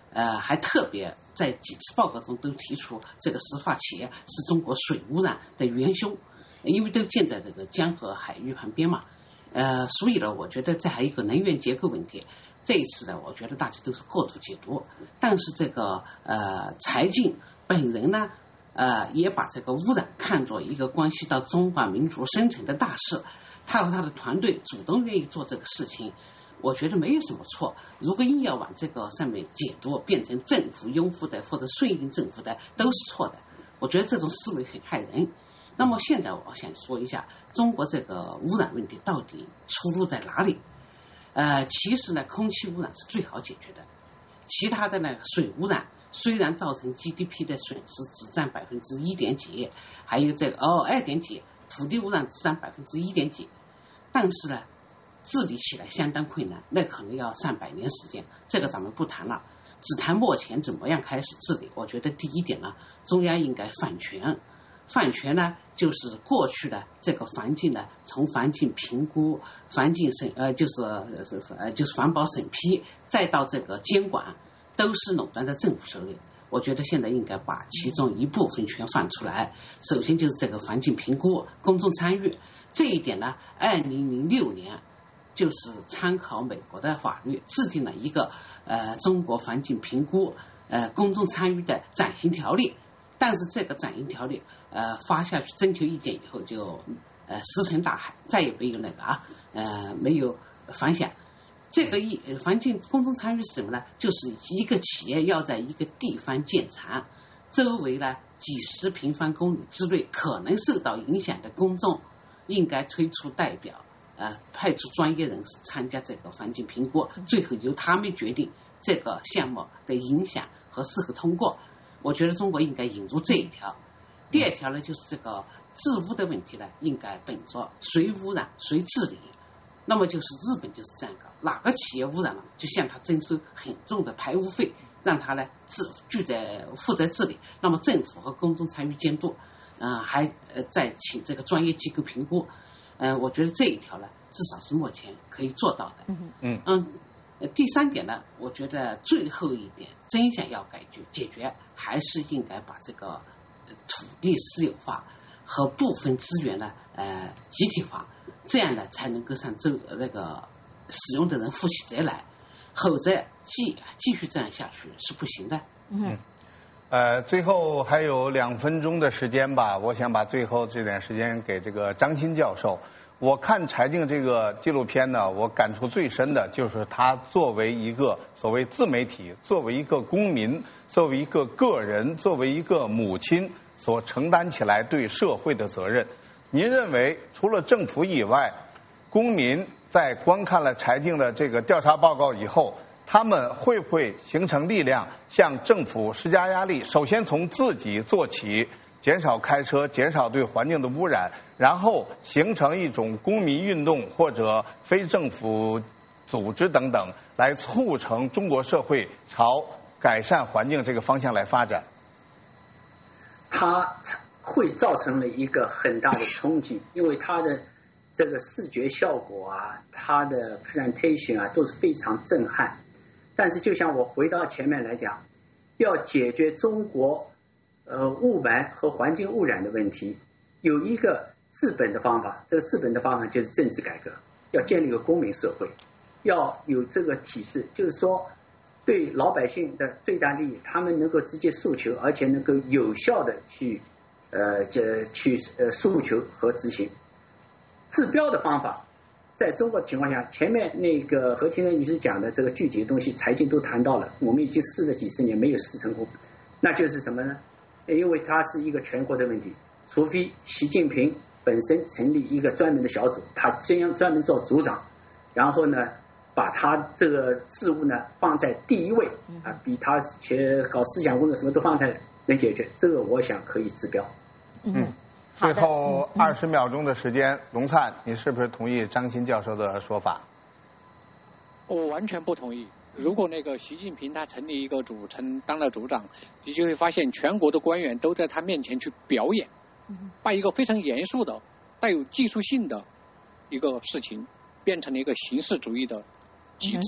呃，还特别在几次报告中都提出，这个石化企业是中国水污染的元凶，因为都建在这个江河海域旁边嘛。呃，所以呢，我觉得这还有一个能源结构问题。这一次呢，我觉得大家都是过度解读，但是这个呃柴静本人呢，呃也把这个污染看作一个关系到中华民族生存的大事，他和他的团队主动愿意做这个事情。我觉得没有什么错，如果硬要往这个上面解读，变成政府拥护的或者顺应政府的，都是错的。我觉得这种思维很害人。那么现在我想说一下，中国这个污染问题到底出路在哪里？呃，其实呢，空气污染是最好解决的，其他的呢，水污染虽然造成 G D P 的损失只占百分之一点几，还有这个哦二点几，土地污染只占百分之一点几，但是呢，治理起来相当困难，那可能要上百年时间，这个咱们不谈了，只谈目前怎么样开始治理。我觉得第一点呢，中央应该放权，放权呢就是过去的这个环境呢，从环境评估、环境审呃就是呃就是环保审批，再到这个监管，都是垄断在政府手里。我觉得现在应该把其中一部分权放出来。首先就是这个环境评估、公众参与这一点呢，二零零六年。就是参考美国的法律，制定了一个呃中国环境评估呃公众参与的暂行条例，但是这个暂行条例呃发下去征求意见以后就呃石沉大海，再也没有那个啊呃没有反响。这个一环境公众参与是什么呢？就是一个企业要在一个地方建厂，周围呢几十平方公里之内可能受到影响的公众，应该推出代表。呃，派出专业人士参加这个环境评估，最后由他们决定这个项目的影响和是否通过。我觉得中国应该引入这一条。第二条呢，就是这个治污的问题呢，应该本着谁污染谁治理。那么就是日本就是这样搞，哪个企业污染了，就向他征收很重的排污费，让他呢自具在负责治理。那么政府和公众参与监督，嗯、呃，还呃再请这个专业机构评估。嗯、呃，我觉得这一条呢，至少是目前可以做到的。 嗯嗯嗯、呃，第三点呢，我觉得最后一点真相要解决解决，还是应该把这个土地私有化和部分资源呢，呃，集体化，这样呢才能够让周那个使用的人负起责来，否则继继续这样下去是不行的。 嗯。呃，最后还有两分钟的时间吧，我想把最后这点时间给这个张欣教授。我看柴静这个纪录片呢，我感触最深的就是他作为一个所谓自媒体，作为一个公民，作为一个个人，作为一个母亲所承担起来对社会的责任。您认为除了政府以外，公民在观看了柴静的这个调查报告以后，他们会不会形成力量，向政府施加压力？首先从自己做起，减少开车，减少对环境的污染，然后形成一种公民运动或者非政府组织等等，来促成中国社会朝改善环境这个方向来发展。 它会造成了一个很大的冲击，因为它的这个视觉效果啊，它的 presentation 啊都是非常震撼。但是就像我回到前面来讲，要解决中国呃雾霾和环境污染的问题，有一个治本的方法，这个治本的方法就是政治改革，要建立一个公民社会，要有这个体制，就是说对老百姓的最大利益，他们能够直接诉求，而且能够有效的去呃这去呃诉求和执行。治标的方法在中国情况下，前面那个何清仁女士讲的这个具体的东西，财经都谈到了，我们已经试了几十年没有试成功，那就是什么呢？因为它是一个全国的问题，除非习近平本身成立一个专门的小组，他这样专门做组长，然后呢把他这个事务呢放在第一位啊，比他去搞思想工作什么都放在能解决，这个我想可以治标。 嗯。最后二十秒钟的时间，龙灿，你是不是同意张欣教授的说法？ 我完全不同意。如果那个习近平他成立一个组，成当了组长，你就会发现全国的官员都在他面前去表演，把一个非常严肃的、带有技术性的一个事情，变成了一个形式主义的机制。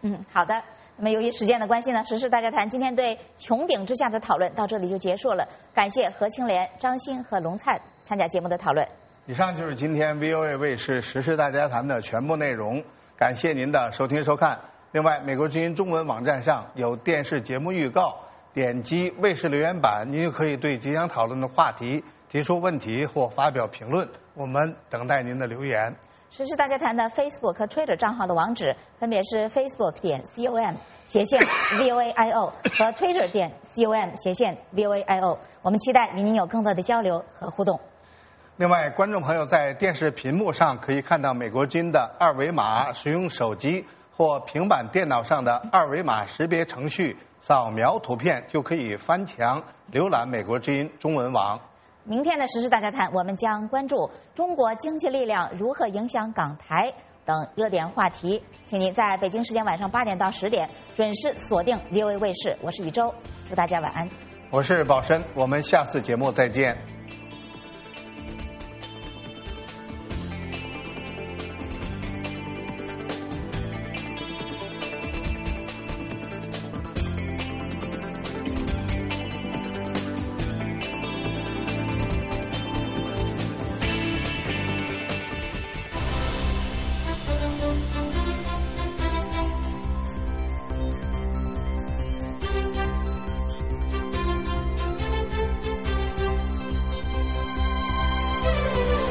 嗯，好的。那么由于时间的关系呢，时事大家谈今天对穹顶之下的讨论到这里就结束了。感谢何清莲、张欣和龙灿参加节目的讨论。 以上就是今天 V O A 卫视时事大家谈的全部内容，感谢您的收听收看。另外，美国之音中文网站上有电视节目预告，点击卫视留言板，您就可以对即将讨论的话题提出问题或发表评论，我们等待您的留言。 时事大家谈的 Facebook 和 Twitter 账号的网址分别是 Facebook 点 com 斜线 V O A I O 和 Twitter 点 com 斜线 V O A I O。我们期待与您有更多的交流和互动。 另外，观众朋友在电视屏幕上可以看到美国之音的二维码，使用手机或平板电脑上的二维码识别程序扫描图片，就可以翻墙浏览美国之音中文网。 明天的时事大家谈，我们将关注中国经济力量如何影响港台等热点话题，请您在北京时间晚上八点到十点准时锁定 V O A 卫视。我是宇宙，祝大家晚安。 我是宝申，我们下次节目再见。